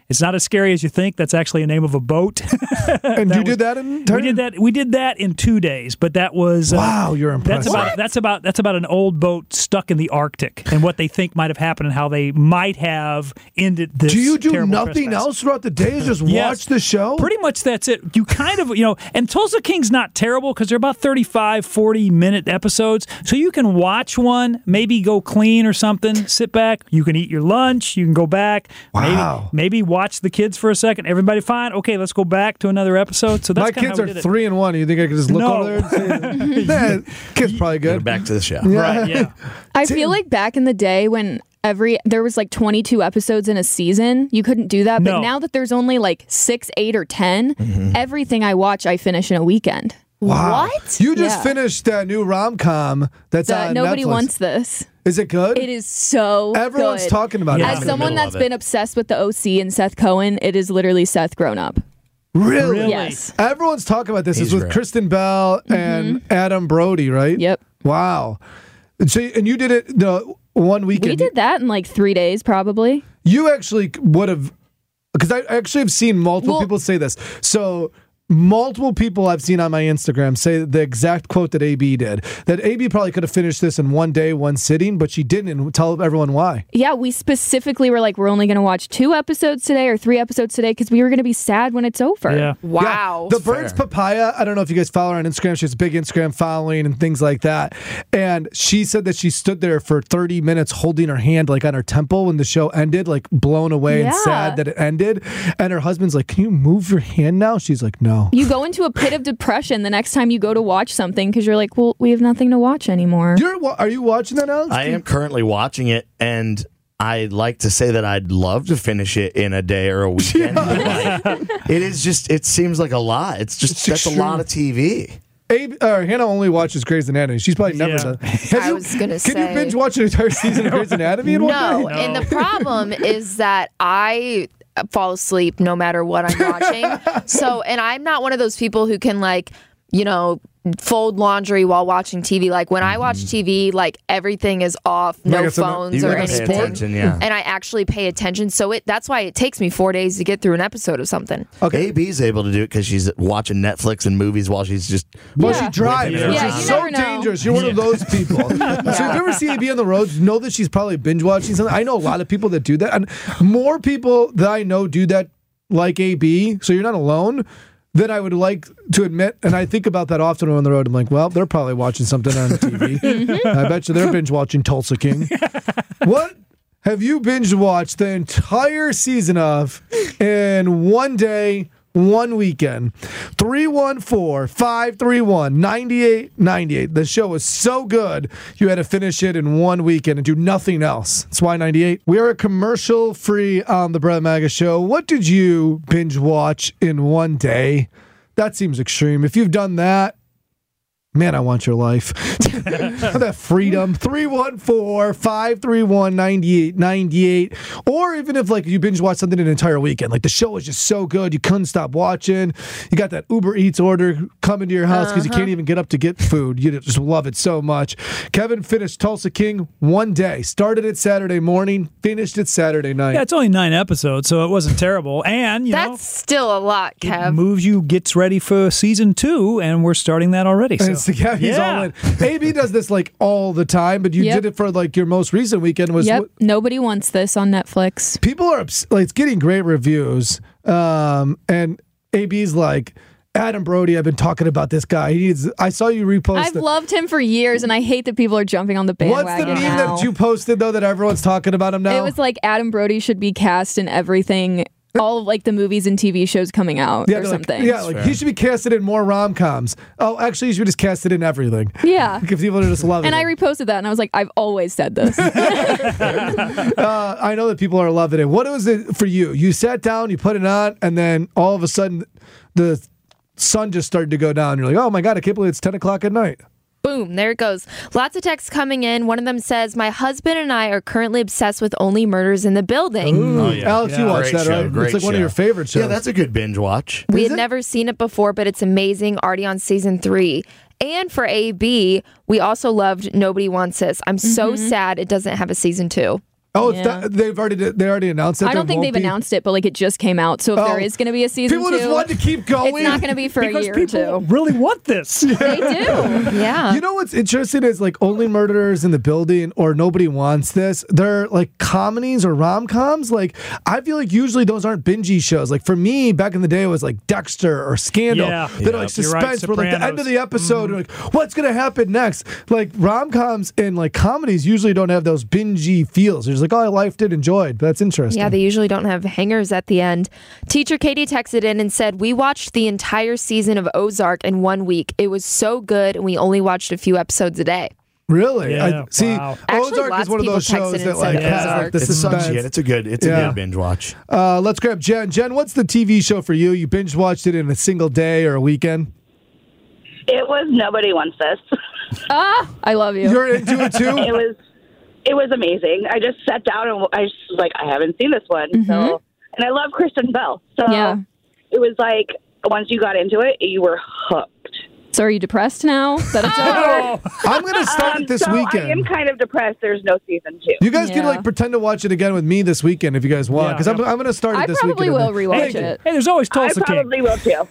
[SPEAKER 9] It's not as scary as you think. That's actually a name of a boat.
[SPEAKER 5] And you did that in
[SPEAKER 9] We did that in 2 days, but that was
[SPEAKER 5] wow. You're impressive.
[SPEAKER 9] That's about an old boat stuck in the Arctic and what they think might have happened and how they might have ended this.
[SPEAKER 5] Do you do
[SPEAKER 9] terrible
[SPEAKER 5] nothing
[SPEAKER 9] trespass.
[SPEAKER 5] else throughout the day? Just watch the show?
[SPEAKER 9] Pretty much that's it. You kind of, and Tulsa King's not terrible because they're about 35, 40-minute episodes. So you can watch one, maybe go clean or something, sit back. You can eat your lunch. You can go back.
[SPEAKER 5] Wow.
[SPEAKER 9] Maybe watch the kids for a second. Everybody fine? Okay, let's go back to another episode. So that's
[SPEAKER 5] my kids are 3 and 1. You think I could just look over there and say, kid's probably good.
[SPEAKER 6] Back to the show.
[SPEAKER 5] Yeah.
[SPEAKER 9] Right, yeah.
[SPEAKER 8] I feel like back in the day when there was like 22 episodes in a season, you couldn't do that. But
[SPEAKER 9] No.
[SPEAKER 8] now that there's only like 6, 8, or 10, everything I watch, I finish in a weekend.
[SPEAKER 5] Wow.
[SPEAKER 7] What?
[SPEAKER 5] You just finished that new rom-com that's on
[SPEAKER 8] Nobody
[SPEAKER 5] Netflix.
[SPEAKER 8] Wants This.
[SPEAKER 5] Is it good?
[SPEAKER 8] It is so
[SPEAKER 5] Everyone's
[SPEAKER 8] good.
[SPEAKER 5] talking about it.
[SPEAKER 8] As someone that's been obsessed with the OC and Seth Cohen, it is literally Seth grown up.
[SPEAKER 5] Really?
[SPEAKER 8] Yes.
[SPEAKER 5] Everyone's talking about this.
[SPEAKER 6] He's
[SPEAKER 5] It's with
[SPEAKER 6] great.
[SPEAKER 5] Kristen Bell and Adam Brody, right?
[SPEAKER 8] Yep.
[SPEAKER 5] Wow. So, and you did it the one weekend.
[SPEAKER 8] We did that in like 3 days, probably.
[SPEAKER 5] You actually would have, because I actually have seen multiple people say this. So multiple people I've seen on my Instagram say the exact quote that AB did. That AB probably could have finished this in one day, one sitting, but she didn't. And tell everyone why.
[SPEAKER 8] Yeah, we specifically were like, we're only going to watch 2 episodes today or 3 episodes today because we were going to be sad when it's over.
[SPEAKER 9] Yeah.
[SPEAKER 7] Wow.
[SPEAKER 5] Yeah. The Bird's Papaya, I don't know if you guys follow her on Instagram. She has a big Instagram following and things like that. And she said that she stood there for 30 minutes holding her hand like on her temple when the show ended, like blown away and sad that it ended. And her husband's like, can you move your hand now? She's like, no.
[SPEAKER 8] You go into a pit of depression the next time you go to watch something because you're like, well, we have nothing to watch anymore.
[SPEAKER 5] Are you watching that, Alex?
[SPEAKER 6] I am currently watching it, and I'd like to say that I'd love to finish it in a day or a weekend. But it is just, it seems like a lot. That's a lot of TV.
[SPEAKER 5] Hannah only watches Grey's Anatomy. She's probably never done.
[SPEAKER 7] I was going to say.
[SPEAKER 5] Can you binge watch an entire season of Grey's Anatomy in one day?
[SPEAKER 7] No, and the problem is that I fall asleep no matter what I'm watching. So, and I'm not one of those people who can fold laundry while watching TV. Like when I watch TV, like everything is off, no phones or anything. And I actually pay attention. So that's why it takes me 4 days to get through an episode of something.
[SPEAKER 6] Okay. AB's able to do it because she's watching Netflix and movies while she's just...
[SPEAKER 5] Well, she drives, which
[SPEAKER 8] Yeah,
[SPEAKER 5] is so dangerous. You're one of those people. So if you ever see AB on the road, know that she's probably binge watching something. I know a lot of people that do that. And more people that I know do that like AB, so you're not alone, than I would like to admit. And I think about that often when I'm on the road. I'm like, well, they're probably watching something on TV. I bet you they're binge watching Tulsa King. What have you binge watched the entire season of in one day, one weekend? 314-531-9898. The show is so good, you had to finish it in one weekend and do nothing else. That's why 98. We are a commercial-free on the Brett Maga Show. What did you binge watch in one day? That seems extreme. If you've done that, man, I want your life. That freedom. 314-531-9898. Or even if you binge watch something an entire weekend. Like the show is just so good, you couldn't stop watching. You got that Uber Eats order coming to your house because you can't even get up to get food. You just love it so much. Kevin finished Tulsa King one day. Started it Saturday morning, finished it Saturday night.
[SPEAKER 9] Yeah, it's only 9 episodes, so it wasn't terrible. And,
[SPEAKER 7] that's still a lot, Kev.
[SPEAKER 9] Gets ready for season 2, and we're starting that already. So.
[SPEAKER 5] He's all in. AB does this all the time, but you did it for your most recent weekend.
[SPEAKER 8] Nobody Wants This on Netflix.
[SPEAKER 5] People are it's getting great reviews, and AB's like, Adam Brody, I've been talking about this guy. I saw you repost.
[SPEAKER 8] I've loved him for years, and I hate that people are jumping on the bandwagon.
[SPEAKER 5] What's the meme
[SPEAKER 8] now.
[SPEAKER 5] that you posted though that everyone's talking about him now?
[SPEAKER 8] It was like Adam Brody should be cast in everything. All of the movies and TV shows coming out or something.
[SPEAKER 5] He should be casted in more rom-coms. Oh, actually, you should just cast it in everything.
[SPEAKER 8] Yeah.
[SPEAKER 5] Because people are just loving it.
[SPEAKER 8] And I reposted that, and I was like, I've always said this.
[SPEAKER 5] I know that people are loving it. What was it for you? You sat down, you put it on, and then all of a sudden, the sun just started to go down. You're like, oh my God, I can't believe it's 10 o'clock at night.
[SPEAKER 7] Boom, there it goes. Lots of texts coming in. One of them says, my husband and I are currently obsessed with Only Murders in the Building.
[SPEAKER 5] Ooh. Oh, yeah. Alex, you watched that, right? It's one of your favorite shows.
[SPEAKER 6] Yeah, that's a good binge watch.
[SPEAKER 7] We had never seen it before, but it's amazing. Already on season 3. And for AB, we also loved Nobody Wants This. I'm so sad it doesn't have a season 2.
[SPEAKER 5] Oh, they already announced it.
[SPEAKER 8] I don't think they've announced it, but like it just came out. So if there is going to be a season 2,
[SPEAKER 5] people just want to keep going.
[SPEAKER 8] It's not going to be for a year or two.
[SPEAKER 9] People really want this.
[SPEAKER 8] They do. Yeah.
[SPEAKER 5] You know what's interesting is like Only Murderers in the Building or Nobody Wants This. They're like comedies or rom-coms. Like I feel like usually those aren't bingey shows. Like for me back in the day it was like Dexter or Scandal.
[SPEAKER 9] Yeah.
[SPEAKER 5] That are like suspense where like the end of the episode like what's going to happen next? Like rom-coms and like comedies usually don't have those bingey feels. They're just like, oh, I liked it, enjoyed. But that's interesting.
[SPEAKER 7] Yeah, they usually don't have hangers at the end. Teacher Katie texted in and said, we watched the entire season of Ozark in 1 week. It was so good, and we only watched a few episodes a day.
[SPEAKER 5] Really?
[SPEAKER 9] Yeah,
[SPEAKER 5] Ozark is one of those shows that like has like the suspense.
[SPEAKER 6] It's a good binge watch.
[SPEAKER 5] Let's grab Jen. Jen, what's the TV show for you? You binge watched it in a single day or a weekend?
[SPEAKER 15] It was Nobody Wants This.
[SPEAKER 8] I love you.
[SPEAKER 5] You're into it too?
[SPEAKER 15] It was amazing. I just sat down and I was like, I haven't seen this one. So, and I love Kristen Bell. So it was like, once you got into it, you were hooked.
[SPEAKER 8] So are you depressed now that it's over?
[SPEAKER 5] I'm going to start it this weekend.
[SPEAKER 15] I am kind of depressed. There's no season 2.
[SPEAKER 5] You guys can like pretend to watch it again with me this weekend if you guys want, because I'm going to start it this weekend.
[SPEAKER 8] I probably will rewatch it.
[SPEAKER 9] Hey, there's always Tulsa King.
[SPEAKER 15] I probably will too.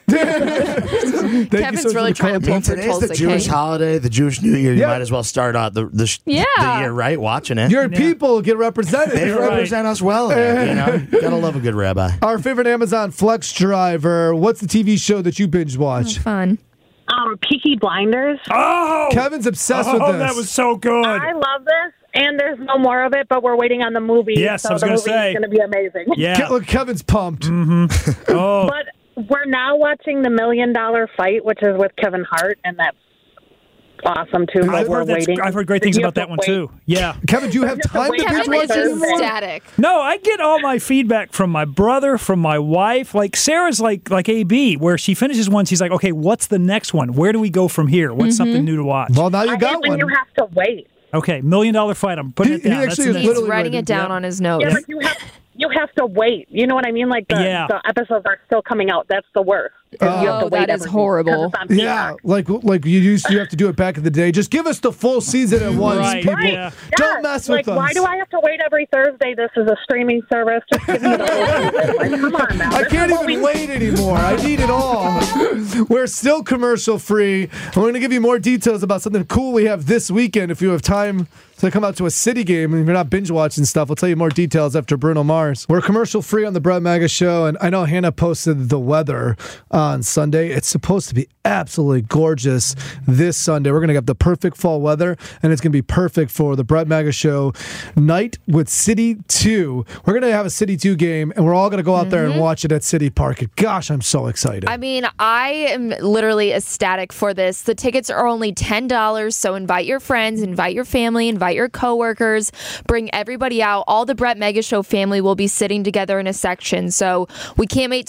[SPEAKER 7] Kevin's really trying to pull for
[SPEAKER 6] today's
[SPEAKER 7] Tulsa
[SPEAKER 6] the Jewish
[SPEAKER 7] King.
[SPEAKER 6] holiday, the Jewish New Year. You might as well start out the year right watching it.
[SPEAKER 5] Your people get represented.
[SPEAKER 6] They represent us well. You gotta love a good rabbi.
[SPEAKER 5] Our favorite Amazon Flex driver. What's the TV show that you binge watch?
[SPEAKER 7] Fun.
[SPEAKER 15] Peaky Blinders.
[SPEAKER 9] Oh!
[SPEAKER 5] Kevin's obsessed with this.
[SPEAKER 9] That was so good.
[SPEAKER 15] I love this, and there's no more of it, but we're waiting on the movie.
[SPEAKER 9] Yes,
[SPEAKER 15] so
[SPEAKER 9] I was going to say.
[SPEAKER 15] It's going to be amazing.
[SPEAKER 9] Yeah.
[SPEAKER 5] Look, Kevin's pumped.
[SPEAKER 9] Oh.
[SPEAKER 15] But we're now watching The $1 Million Fight, which is with Kevin Hart, and that's awesome too.
[SPEAKER 9] I've heard great things about that one too. Yeah.
[SPEAKER 5] Kevin, do you have time to binge watch
[SPEAKER 7] Kevin is ecstatic.
[SPEAKER 9] No, I get all my feedback from my brother, from my wife. Like Sarah's like AB, where she finishes one, she's like, okay, what's the next one? Where do we go from here? What's something new to watch?
[SPEAKER 5] Well, now you got one.
[SPEAKER 15] You have to wait.
[SPEAKER 9] Okay, $1 Million Fight. I'm putting it down.
[SPEAKER 7] He's writing it down on his notes.
[SPEAKER 15] Yeah, but you have to wait. You know what I mean? Like the episodes are still coming out. That's the worst. You have to wait
[SPEAKER 8] that is horrible.
[SPEAKER 5] Yeah, like you have to do it back in the day. Just give us the full season at once, people.
[SPEAKER 15] Right.
[SPEAKER 5] Don't mess with us.
[SPEAKER 15] Why do I have to wait every Thursday? This is a streaming service. Just give me the whole season. Like, come on now.
[SPEAKER 5] I can't even wait anymore. I need it all. We're still commercial free. We're going to give you more details about something cool we have this weekend. If you have time to come out to a City game and you're not binge watching stuff, we'll tell you more details after Bruno Mars. We're commercial free on the Brett Maga Show, and I know Hannah posted the weather on Sunday. It's supposed to be absolutely gorgeous this Sunday. We're going to have the perfect fall weather, and it's going to be perfect for the Brett Maga Show night with City 2. We're going to have a City 2 game, and we're all going to go out there and watch it at City Park. And gosh, I'm so excited.
[SPEAKER 7] I mean, I am literally ecstatic for this. The tickets are only $10, so invite your friends, invite your family, invite your coworkers, bring everybody out. All the Brett Mega Show family will be sitting together in a section, so we can't wait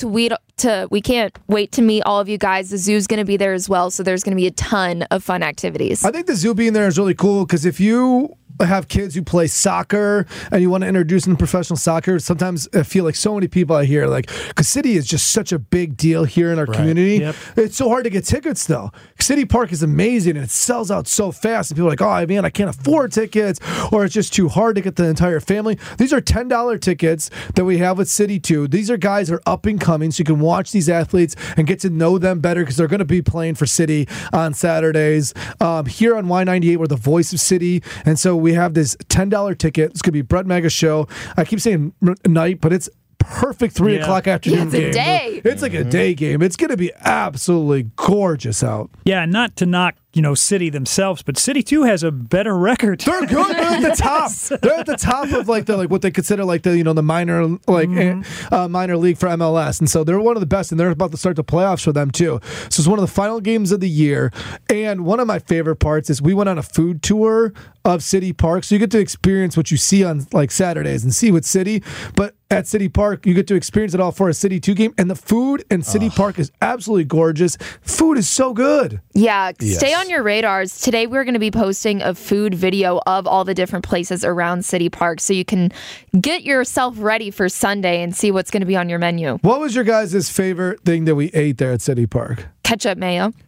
[SPEAKER 7] to meet all of you guys. The zoo's going to be there as well, so there's going to be a ton of fun activities.
[SPEAKER 5] I think the zoo being there is really cool because if you have kids who play soccer and you want to introduce them to professional soccer, sometimes I feel like so many people I hear, like, because City is just such a big deal here in our community. Yep. It's so hard to get tickets, though. City Park is amazing, and it sells out so fast, and people are like, oh, man, I can't afford tickets, or it's just too hard to get the entire family. These are $10 tickets that we have with City 2. These are guys that are up and coming, so you can watch these athletes and get to know them better because they're going to be playing for City on Saturdays. Here on Y98, we're the voice of City, and so we have this $10 ticket. It's going to be Brett Mega Show. I keep saying night, but it's perfect 3 o'clock afternoon game.
[SPEAKER 7] It's a day.
[SPEAKER 5] It's like a day game. It's going to be absolutely gorgeous out.
[SPEAKER 9] Yeah, not to knock City themselves, but City 2 has a better record.
[SPEAKER 5] They're good. They're at the top. They're at the top of what they consider the minor minor league for MLS, and so they're one of the best. And they're about to start the playoffs for them too. So it's one of the final games of the year. And one of my favorite parts is we went on a food tour of City Park, so you get to experience what you see on like Saturdays and see with City, but at City Park, you get to experience it all for a City 2 game. And the food in City Park is absolutely gorgeous. Food is so good.
[SPEAKER 7] Yeah, stay on your radars. Today we're going to be posting a food video of all the different places around City Park so you can get yourself ready for Sunday and see what's going to be on your menu.
[SPEAKER 5] What was your guys' favorite thing that we ate there at City Park?
[SPEAKER 7] Ketchup mayo.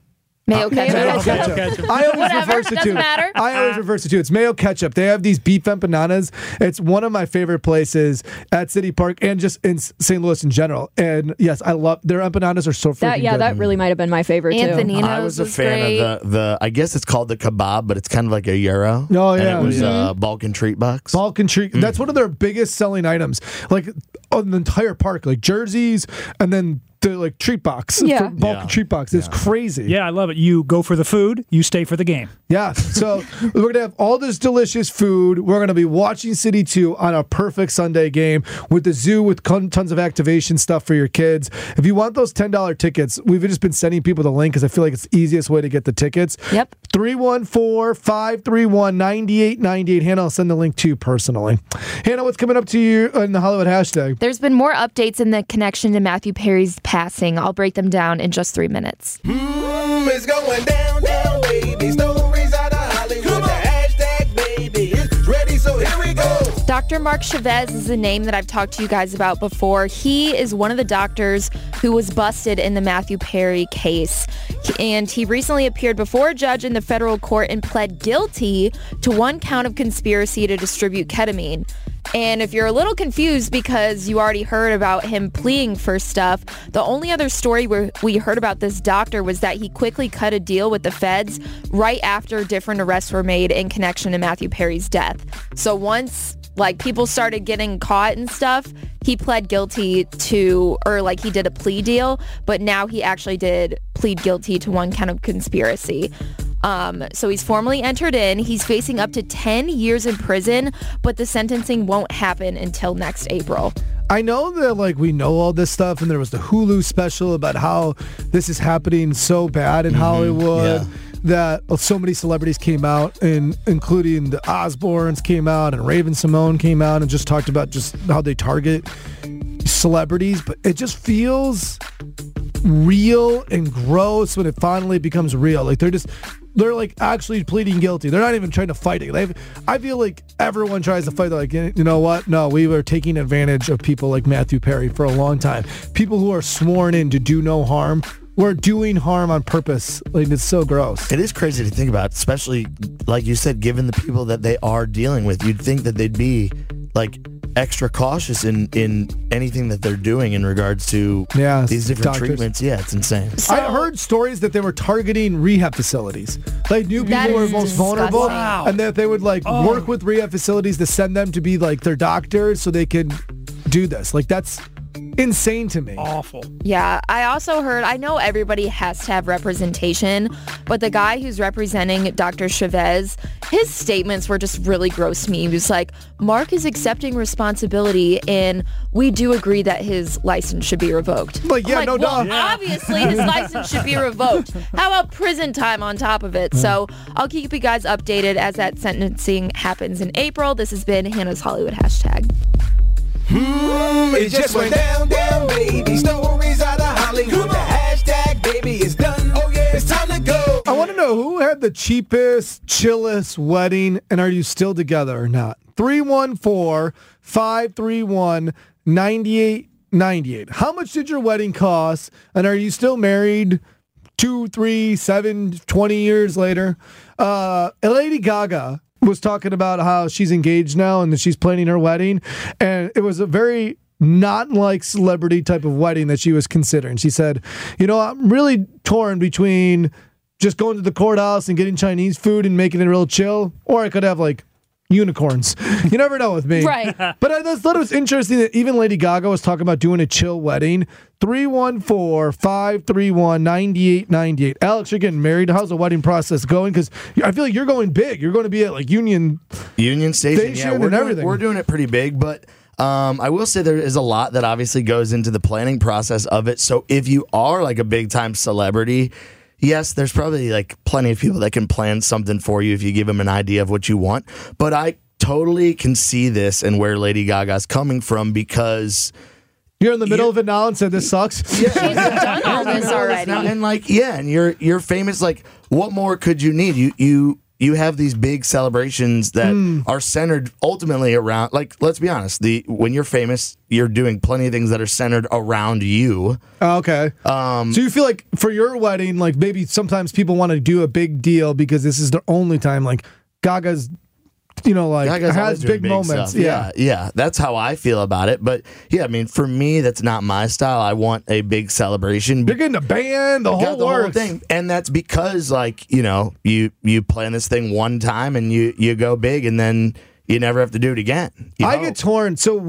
[SPEAKER 7] Mayo ketchup.
[SPEAKER 5] I always
[SPEAKER 7] Whatever,
[SPEAKER 5] reverse it
[SPEAKER 7] doesn't
[SPEAKER 5] too.
[SPEAKER 7] matter.
[SPEAKER 5] I always reverse it too. It's mayo ketchup. They have these beef empanadas. It's one of my favorite places at City Park and just in St. Louis in general. And yes, I love their empanadas are so freaking good.
[SPEAKER 8] That really might have been my favorite too.
[SPEAKER 7] Anthony's
[SPEAKER 6] I was a fan of the I guess it's called the kebab, but it's kind of like a gyro.
[SPEAKER 5] Oh,
[SPEAKER 6] and
[SPEAKER 5] yeah.
[SPEAKER 6] it was Balkan treat box.
[SPEAKER 5] Balkan treat. That's one of their biggest selling items, like on the entire park, like jerseys, and then the like treat box.
[SPEAKER 8] Yeah.
[SPEAKER 5] Balkan treat box. It's crazy.
[SPEAKER 9] Yeah, I love it. You go for the food, you stay for the game.
[SPEAKER 5] Yeah. So we're going to have all this delicious food. We're going to be watching City 2 on a perfect Sunday game with the zoo with tons of activation stuff for your kids. If you want those $10 tickets, we've just been sending people the link because I feel like it's the easiest way to get the tickets.
[SPEAKER 7] Yep.
[SPEAKER 5] 314-531-9898. Hannah, I'll send the link to you personally. Hannah, what's coming up to you in the Hollywood hashtag?
[SPEAKER 7] There's been more updates in the connection to Matthew Perry's passing. I'll break them down in just 3 minutes.
[SPEAKER 16] It's going down, down, baby. Stories out of Hollywood. The hashtag, baby. It's ready, so here we go.
[SPEAKER 7] Dr. Mark Chavez is a name that I've talked to you guys about before. He is one of the doctors who was busted in the Matthew Perry case. And he recently appeared before a judge in the federal court and pled guilty to 1 count of conspiracy to distribute ketamine. And if you're a little confused because you already heard about him pleading for stuff, the only other story where we heard about this doctor was that he quickly cut a deal with the feds right after different arrests were made in connection to Matthew Perry's death. So once people started getting caught and stuff, he pled guilty to, or he did a plea deal, but now he actually did plead guilty to 1 count of conspiracy. So he's formally entered in. He's facing up to 10 years in prison, but the sentencing won't happen until next April.
[SPEAKER 5] I know that we know all this stuff, and there was the Hulu special about how this is happening so bad in Hollywood.
[SPEAKER 6] Yeah.
[SPEAKER 5] That so many celebrities came out, and including the Osbournes came out, and Raven Simone came out and just talked about just how they target celebrities. But it just feels real and gross when it finally becomes real. They're actually pleading guilty. They're not even trying to fight it. I feel like everyone tries to fight. You know what? No, we were taking advantage of people like Matthew Perry for a long time. People who are sworn in to do no harm. We're doing harm on purpose. It's so gross.
[SPEAKER 6] It is crazy to think about, especially, like you said, given the people that they are dealing with. You'd think that they'd be, extra cautious in anything that they're doing in regards to these different treatments. Yeah, it's insane.
[SPEAKER 5] I heard stories that they were targeting rehab facilities. They knew people were most vulnerable, and that they would, work with rehab facilities to send them to be, their doctors so they can do this. That's insane to me.
[SPEAKER 9] Awful.
[SPEAKER 7] Yeah, I also heard, I know everybody has to have representation, but the guy who's representing Dr. Chavez, his statements were just really gross to me. He was like, Mark is accepting responsibility, and we do agree that his license should be revoked. Obviously his license should be revoked. How about prison time on top of it? So I'll keep you guys updated as that sentencing happens in April. This has been Hannah's Hollywood hashtag.
[SPEAKER 16] It just went down, down, baby. Stories out of Hollywood. The hashtag, baby, is done. Oh, yeah, it's time to go.
[SPEAKER 5] I want to know who had the cheapest, chillest wedding, and are you still together or not? 314-531-9898. How much did your wedding cost, and are you still married 2, 3, 7, 20 years later? Lady Gaga was talking about how she's engaged now and that she's planning her wedding, and it was a very not like celebrity type of wedding that she was considering. She said, I'm really torn between just going to the courthouse and getting Chinese food and making it real chill, or I could have unicorns. You never know with me.
[SPEAKER 7] Right.
[SPEAKER 5] But I just thought it was interesting that even Lady Gaga was talking about doing a chill wedding. 314-531-9898. Alex, you're getting married. How's the wedding process going? Because I feel like you're going big. You're going to be at Union
[SPEAKER 6] Station. Yeah,
[SPEAKER 5] and everything.
[SPEAKER 6] We're doing it pretty big, but I will say there is a lot that obviously goes into the planning process of it. So if you are a big time celebrity, yes, there's probably plenty of people that can plan something for you if you give them an idea of what you want. But I totally can see this and where Lady Gaga's coming from, because
[SPEAKER 5] you're in the middle of it now and said this sucks.
[SPEAKER 7] Yeah. She's done all this already.
[SPEAKER 6] And and you're famous. What more could you need? you have these big celebrations that are centered ultimately around, like, let's be honest, when you're famous, you're doing plenty of things that are centered around you.
[SPEAKER 5] Okay. So you feel like for your wedding, like maybe sometimes people want to do a big deal because this is the only time, like Gaga's,
[SPEAKER 6] Gaga's
[SPEAKER 5] has big moments.
[SPEAKER 6] Stuff. Yeah. That's how I feel about it. But yeah, I mean, for me, that's not my style. I want a big celebration.
[SPEAKER 5] You're getting the band, the whole
[SPEAKER 6] thing, and that's because, like, you plan this thing one time and you go big, and then you never have to do it again.
[SPEAKER 5] I get torn. So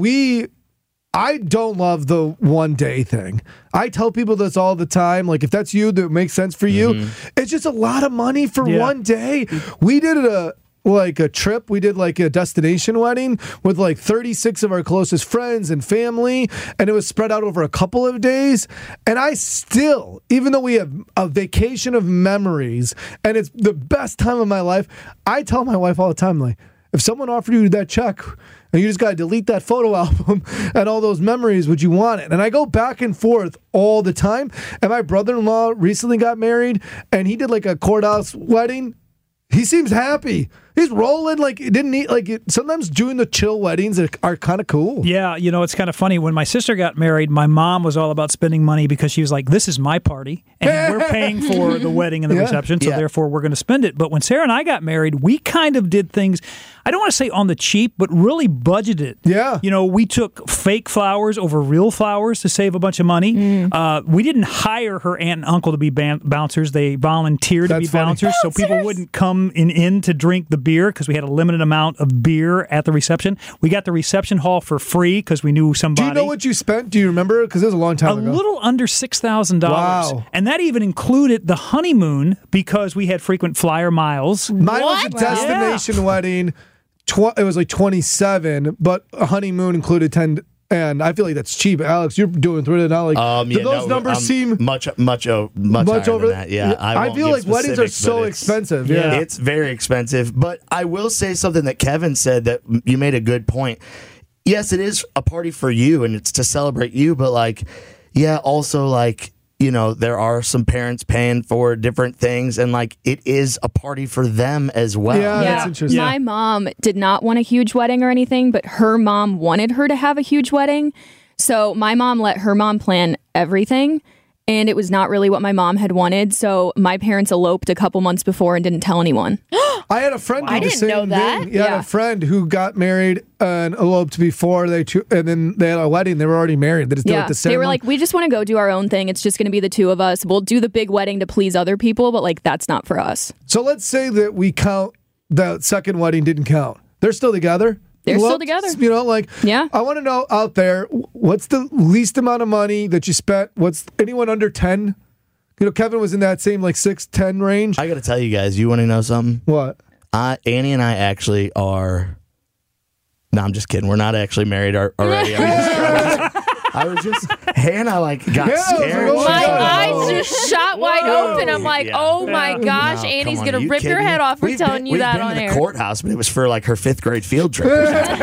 [SPEAKER 5] I don't love the one day thing. I tell people this all the time. Like, if that's you, that makes sense for you. It's just a lot of money for one day. We did a trip. We did like a destination wedding with like 36 of our closest friends and family, and it was spread out over a couple of days. And I still, even though we have a vacation of memories and it's the best time of my life, I tell my wife all the time, like, if someone offered you that check and you just got to delete that photo album and all those memories, would you want it? And I go back and forth all the time. And my brother-in-law recently got married, and he did like a courthouse wedding. He seems happy. He's rolling like it didn't need sometimes doing the chill weddings are kind of cool.
[SPEAKER 9] Yeah, it's kind of funny. When my sister got married, my mom was all about spending money because she was like, "This is my party, and we're paying for the wedding and the reception, so therefore we're going to spend it." But when Sarah and I got married, we kind of did things, I don't want to say on the cheap, but really budgeted.
[SPEAKER 5] Yeah.
[SPEAKER 9] We took fake flowers over real flowers to save a bunch of money. We didn't hire her aunt and uncle to be bouncers. They volunteered to be bouncers, so people wouldn't come in to drink the beer because we had a limited amount of beer at the reception. We got the reception hall for free because we knew somebody.
[SPEAKER 5] Do you know what you spent? Do you remember? Because it was a long time ago.
[SPEAKER 9] A little under $6,000.
[SPEAKER 5] Wow.
[SPEAKER 9] And that even included the honeymoon because we had frequent flyer miles.
[SPEAKER 5] Mine was a destination wedding. It was like 27, but a honeymoon included 10. And I feel like that's cheap. Alex, you're doing through it now. Like, do those numbers seem
[SPEAKER 6] much higher over than that? Yeah,
[SPEAKER 5] I feel like weddings are so expensive. Yeah,
[SPEAKER 6] it's very expensive. But I will say something that Kevin said that you made a good point. Yes, it is a party for you, and it's to celebrate you. But also there are some parents paying for different things, and it is a party for them as well.
[SPEAKER 5] Yeah, that's interesting.
[SPEAKER 8] My mom did not want a huge wedding or anything, but her mom wanted her to have a huge wedding. So my mom let her mom plan everything, and it was not really what my mom had wanted. So my parents eloped a couple months before and didn't tell anyone.
[SPEAKER 5] I had a friend do the same
[SPEAKER 7] know that.
[SPEAKER 5] thing. Yeah, I had a friend who got married and eloped before and then they had a wedding. They were already married. They just did the ceremony.
[SPEAKER 8] They were like, we just want to go do our own thing. It's just going to be the two of us. We'll do the big wedding to please other people, but that's not for us.
[SPEAKER 5] So let's say that we count the second wedding didn't count. They're still together.
[SPEAKER 8] They're still together.
[SPEAKER 5] I want to know out there, what's the least amount of money that you spent? What's anyone under 10? Kevin was in that same 6-10 range.
[SPEAKER 6] I got to tell you guys, you want to know something?
[SPEAKER 5] What?
[SPEAKER 6] Annie and I actually are. No, I'm just kidding. We're not actually married already. I was just Hannah got scared.
[SPEAKER 7] My eyes just shot wide open. I'm like, oh my gosh, Annie's gonna rip your head off for telling you that on air.
[SPEAKER 6] We've been to the courthouse, but it was for her 5th grade field trip.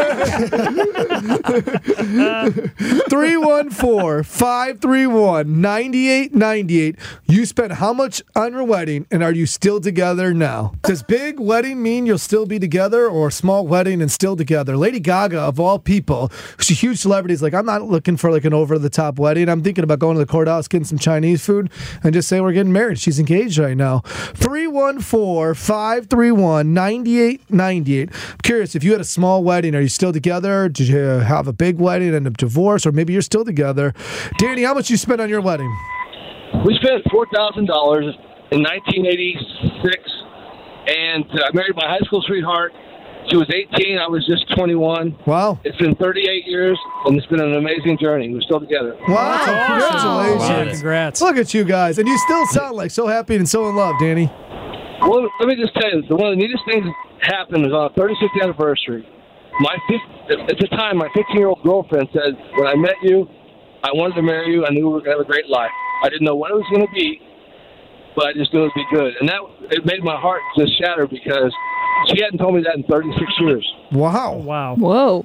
[SPEAKER 5] 314-531-9898. You spent how much on your wedding, and are you still together now? Does big wedding mean you'll still be together, or small wedding and still together? Lady Gaga, of all people, she's a huge celebrity. Is I'm not looking for an over-the-top wedding. I'm thinking about going to the courthouse, getting some Chinese food, and just say we're getting married. She's engaged right now. 314-531-9898. I'm curious, if you had a small wedding, are you still together? Did you have a big wedding and a divorce, or maybe you're still together? Danny, how much you spent on your wedding?
[SPEAKER 17] We spent $4,000 in 1986, and I married my high school sweetheart. She was 18. I was just 21.
[SPEAKER 5] Wow.
[SPEAKER 17] It's been 38 years, and it's been an amazing journey. We're still together.
[SPEAKER 5] Wow. Congratulations.
[SPEAKER 9] Wow. Congrats.
[SPEAKER 5] Look at you guys. And you still sound so happy and so in love, Danny.
[SPEAKER 17] Well, let me just tell you, one of the neatest things that happened was on our 36th anniversary. At the time, my 15-year-old girlfriend said, when I met you, I wanted to marry you. I knew we were going to have a great life. I didn't know what it was going to be, but I just knew it would be good. And it made my heart just shatter because she hadn't told me that in 36 years.
[SPEAKER 5] Wow.
[SPEAKER 9] Wow.
[SPEAKER 8] Whoa.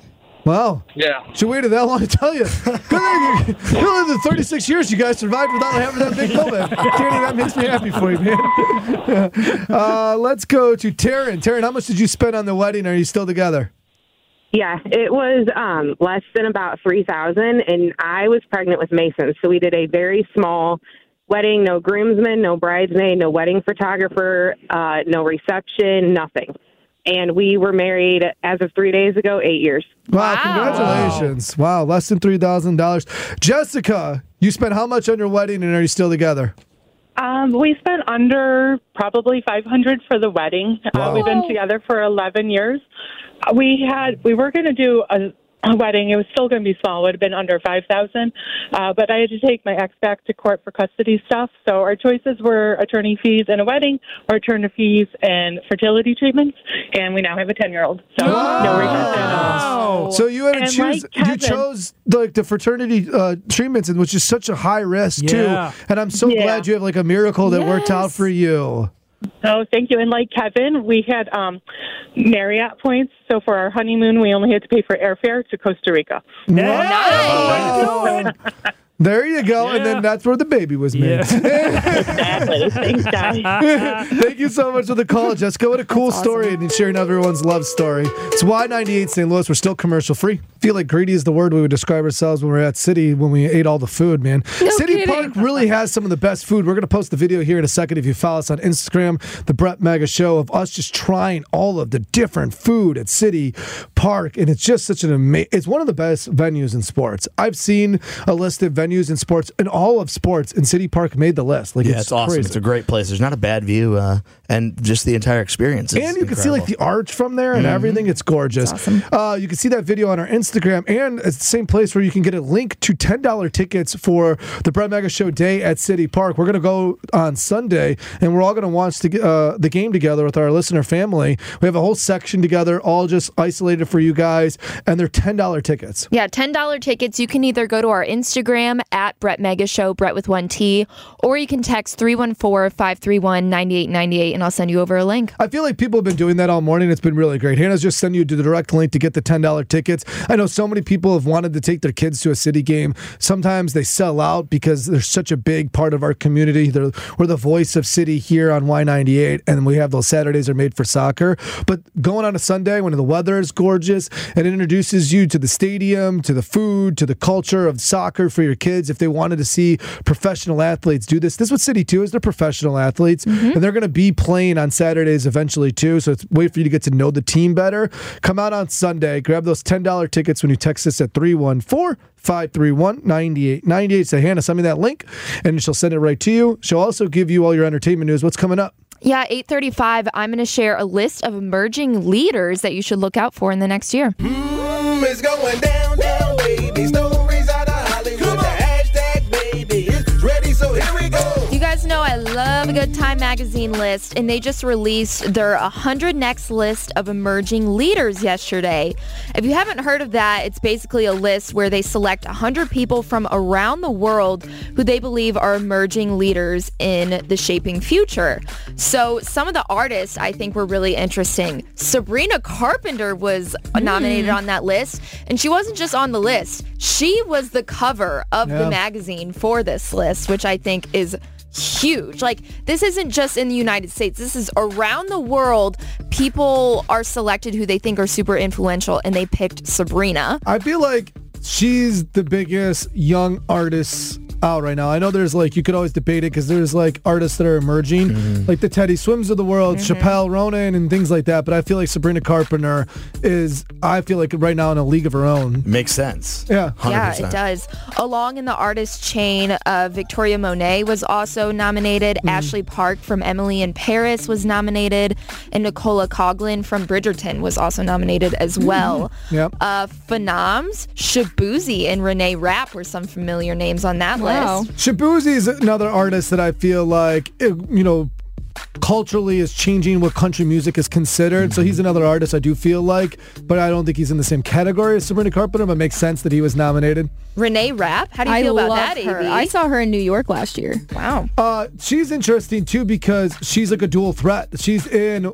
[SPEAKER 5] Wow.
[SPEAKER 17] Yeah.
[SPEAKER 5] She waited that long to tell you. Good thing you lived 36 years. You guys survived without having that big moment. Tierney, that makes me happy for you, man. Let's go to Taryn. Taryn, how much did you spend on the wedding? Are you still together?
[SPEAKER 18] Yeah, it was less than about $3,000, and I was pregnant with Mason, so we did a very small wedding. No groomsmen, no bridesmaid, no wedding photographer, no reception, nothing. And we were married as of 3 days ago, 8 years.
[SPEAKER 5] Wow, congratulations. Wow, less than $3,000. Jessica, you spent how much on your wedding, and are you still together?
[SPEAKER 19] We spent under probably $500 for the wedding.
[SPEAKER 5] Wow.
[SPEAKER 19] We've been together for 11 years. We were going to do a wedding. It was still going to be small. It would have been under $5,000. But I had to take my ex back to court for custody stuff. So our choices were attorney fees and a wedding, or attorney fees and fertility treatments. And we now have a 10-year-old. So no regrets at all.
[SPEAKER 5] So you had to choose. You chose the fraternity treatments, which is such a high risk too. And I'm so glad you have a miracle that worked out for you.
[SPEAKER 19] Oh, thank you. And like Kevin, we had Marriott points. So for our honeymoon, we only had to pay for airfare to Costa Rica.
[SPEAKER 5] Nice. There you go. And then that's where the baby was made.
[SPEAKER 19] Exactly. Thanks, guys.
[SPEAKER 5] Thank you so much for the call, Jessica. What a cool story and sharing everyone's love story. It's Y98 St. Louis. We're still commercial free. I feel like greedy is the word we would describe ourselves when we were at City, when we ate all the food, man. City Park really has some of the best food. We're going to post the video here in a second if you follow us on Instagram, the Brett Mega Show, of us just trying all of the different food at City Park. And it's just such an amazing, it's one of the best venues in sports. I've seen a list of venues in sports, and all of sports, and City Park made the list.
[SPEAKER 6] It's awesome.
[SPEAKER 5] Crazy.
[SPEAKER 6] It's a great place. There's not a bad view, and just the entire experience is
[SPEAKER 5] and you
[SPEAKER 6] incredible.
[SPEAKER 5] can see the arch from there and everything. It's gorgeous. Awesome. You can see that video on our Instagram, and it's the same place where you can get a link to $10 tickets for the Brett Mega Show Day at City Park. We're going to go on Sunday, and we're all going to watch the game together with our listener family. We have a whole section together, all just isolated for you guys, and they're $10 tickets.
[SPEAKER 7] Yeah, $10 tickets. You can either go to our Instagram at Brett Mega Show, Brett with 1 T, or you can text 314-531-9898, and I'll send you over a link.
[SPEAKER 5] I feel like people have been doing that all morning. It's been really great. Hannah's just sending you the direct link to get the $10 tickets. I know so many people have wanted to take their kids to a City game. Sometimes they sell out because they're such a big part of our community. We're the voice of City here on Y98, and we have those Saturdays are made for soccer. But going on a Sunday when the weather is gorgeous, it introduces you to the stadium, to the food, to the culture of soccer for your kids. If they wanted to see professional athletes do this, this is what City 2 is. They're professional athletes, and they're going to be playing on Saturdays eventually too. So it's a way for you to get to know the team better. Come out on Sunday, grab those $10 tickets when you text us at 314-531-9898. Say, Hannah, send me that link, and she'll send it right to you. She'll also give you all your entertainment news. What's coming up?
[SPEAKER 7] Yeah, 8:35, I'm going to share a list of emerging leaders that you should look out for in the next year.
[SPEAKER 16] It's going down, down, baby. Stories out of Hollywood. The hashtag, baby, it's ready, so here we go.
[SPEAKER 7] You guys know I love a good Time magazine list, and they just released their 100 Next list of emerging leaders yesterday. If you haven't heard of that, it's basically a list where they select 100 people from around the world who they believe are emerging leaders in the shaping future. So some of the artists I think were really interesting. Sabrina Carpenter was nominated on that list, and she wasn't just on the list. She was the cover of the magazine for this list, which I think is huge. This isn't just in the United States. This is around the world. People are selected who they think are super influential, and they picked Sabrina.
[SPEAKER 5] I feel like she's the biggest young artist out right now. I know there's you could always debate it because there's artists that are emerging, like the Teddy Swims of the world, Chappelle Ronan, and things like that. But I feel like Sabrina Carpenter is, right now in a league of her own.
[SPEAKER 6] Makes sense.
[SPEAKER 5] Yeah.
[SPEAKER 6] 100%.
[SPEAKER 7] Yeah, it does. Along in the artist chain, Victoria Monet was also nominated. Ashley Park from Emily in Paris was nominated. And Nicola Coughlan from Bridgerton was also nominated as well.
[SPEAKER 5] Yep.
[SPEAKER 7] Phenoms, Shabuzi, and Renee Rapp were some familiar names on that list.
[SPEAKER 5] Shabuzi is another artist that I feel culturally is changing what country music is considered. So he's another artist I do feel like, but I don't think he's in the same category as Sabrina Carpenter, but it makes sense that he was nominated.
[SPEAKER 7] Renee Rapp, how do you feel about that,
[SPEAKER 8] her.
[SPEAKER 7] AB?
[SPEAKER 8] I saw her in New York last year.
[SPEAKER 7] Wow.
[SPEAKER 5] She's interesting too because she's like a dual threat. She's in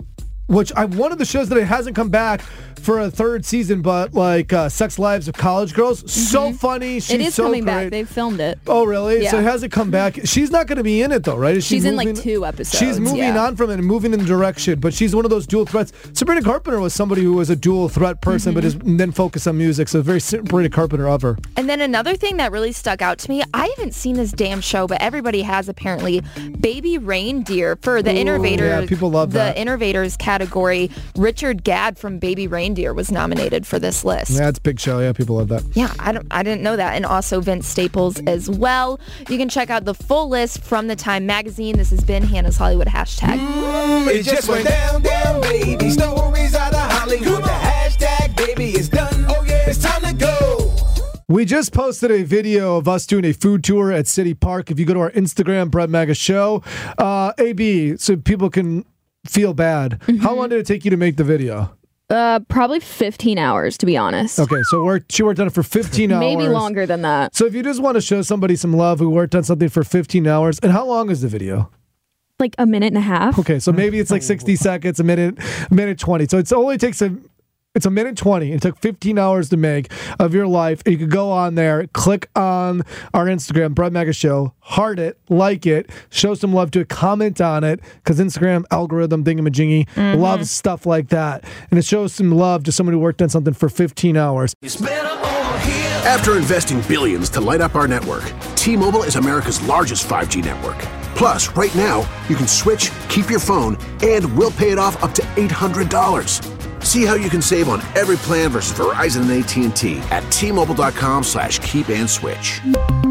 [SPEAKER 5] one of the shows that it hasn't come back for a third season, but like Sex Lives of College Girls. So funny.
[SPEAKER 8] It is
[SPEAKER 5] so
[SPEAKER 8] coming
[SPEAKER 5] great.
[SPEAKER 8] back. They've filmed it.
[SPEAKER 5] Oh, really?
[SPEAKER 8] Yeah.
[SPEAKER 5] So it hasn't come back. She's not going to be in it, though, right? Is
[SPEAKER 8] She's in like 2 episodes.
[SPEAKER 5] She's moving on from it and moving in the direction, but she's one of those dual threats. Sabrina Carpenter was somebody who was a dual threat person, but then focused on music. So very Sabrina Carpenter of her.
[SPEAKER 7] And then another thing that really stuck out to me, I haven't seen this damn show, but everybody has apparently. Baby Reindeer for the Innovators.
[SPEAKER 5] Yeah, people love that.
[SPEAKER 7] The Innovators category. Richard Gadd from Baby Reindeer was nominated for this list.
[SPEAKER 5] Yeah, it's a big show. Yeah, people love that.
[SPEAKER 7] Yeah, I didn't know that. And also Vince Staples as well. You can check out the full list from the Time magazine. This has been Hannah's Hollywood hashtag.
[SPEAKER 16] It just went down, down, baby. Stories out of Hollywood. The hashtag, baby, is done. Oh, yeah, it's time to go.
[SPEAKER 5] We just posted a video of us doing a food tour at City Park. If you go to our Instagram, Brett Maga Show, AB, so people can feel bad. How long did it take you to make the video?
[SPEAKER 8] Probably 15 hours, to be honest.
[SPEAKER 5] Okay, so she worked on it for 15 hours.
[SPEAKER 8] Maybe longer than that.
[SPEAKER 5] So if you just want to show somebody some love who worked on something for 15 hours, and how long is the video?
[SPEAKER 8] Like a minute and a half.
[SPEAKER 5] Okay, so maybe it's like 60 seconds, a minute 20. So it only takes it's a minute 20. It took 15 hours to make of your life. And you could go on there, click on our Instagram, Brett Maga Show, heart it, like it, show some love to it, comment on it, because Instagram algorithm thingamajiggy loves stuff like that. And it shows some love to someone who worked on something for 15 hours.
[SPEAKER 3] After investing billions to light up our network, T-Mobile is America's largest 5G network. Plus, right now, you can switch, keep your phone, and we'll pay it off up to $800. See how you can save on every plan versus Verizon and AT&T at T-Mobile.com/keep-and-switch.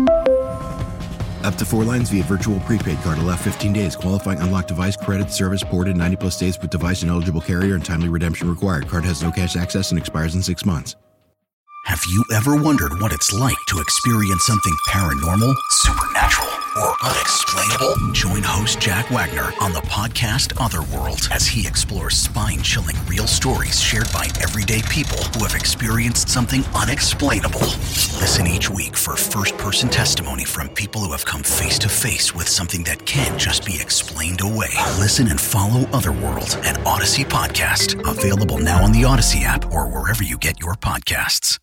[SPEAKER 4] Up to 4 lines via virtual prepaid card. Allow 15 days. Qualifying unlocked device credit service ported 90+ days with device and eligible carrier and timely redemption required. Card has no cash access and expires in 6 months.
[SPEAKER 1] Have you ever wondered what it's like to experience something paranormal, supernatural, or unexplainable? Join host Jack Wagner on the podcast Otherworld as he explores spine-chilling real stories shared by everyday people who have experienced something unexplainable. Listen each week for first-person testimony from people who have come face-to-face with something that can't just be explained away. Listen and follow Otherworld, an Odyssey podcast. Available now on the Odyssey app or wherever you get your podcasts.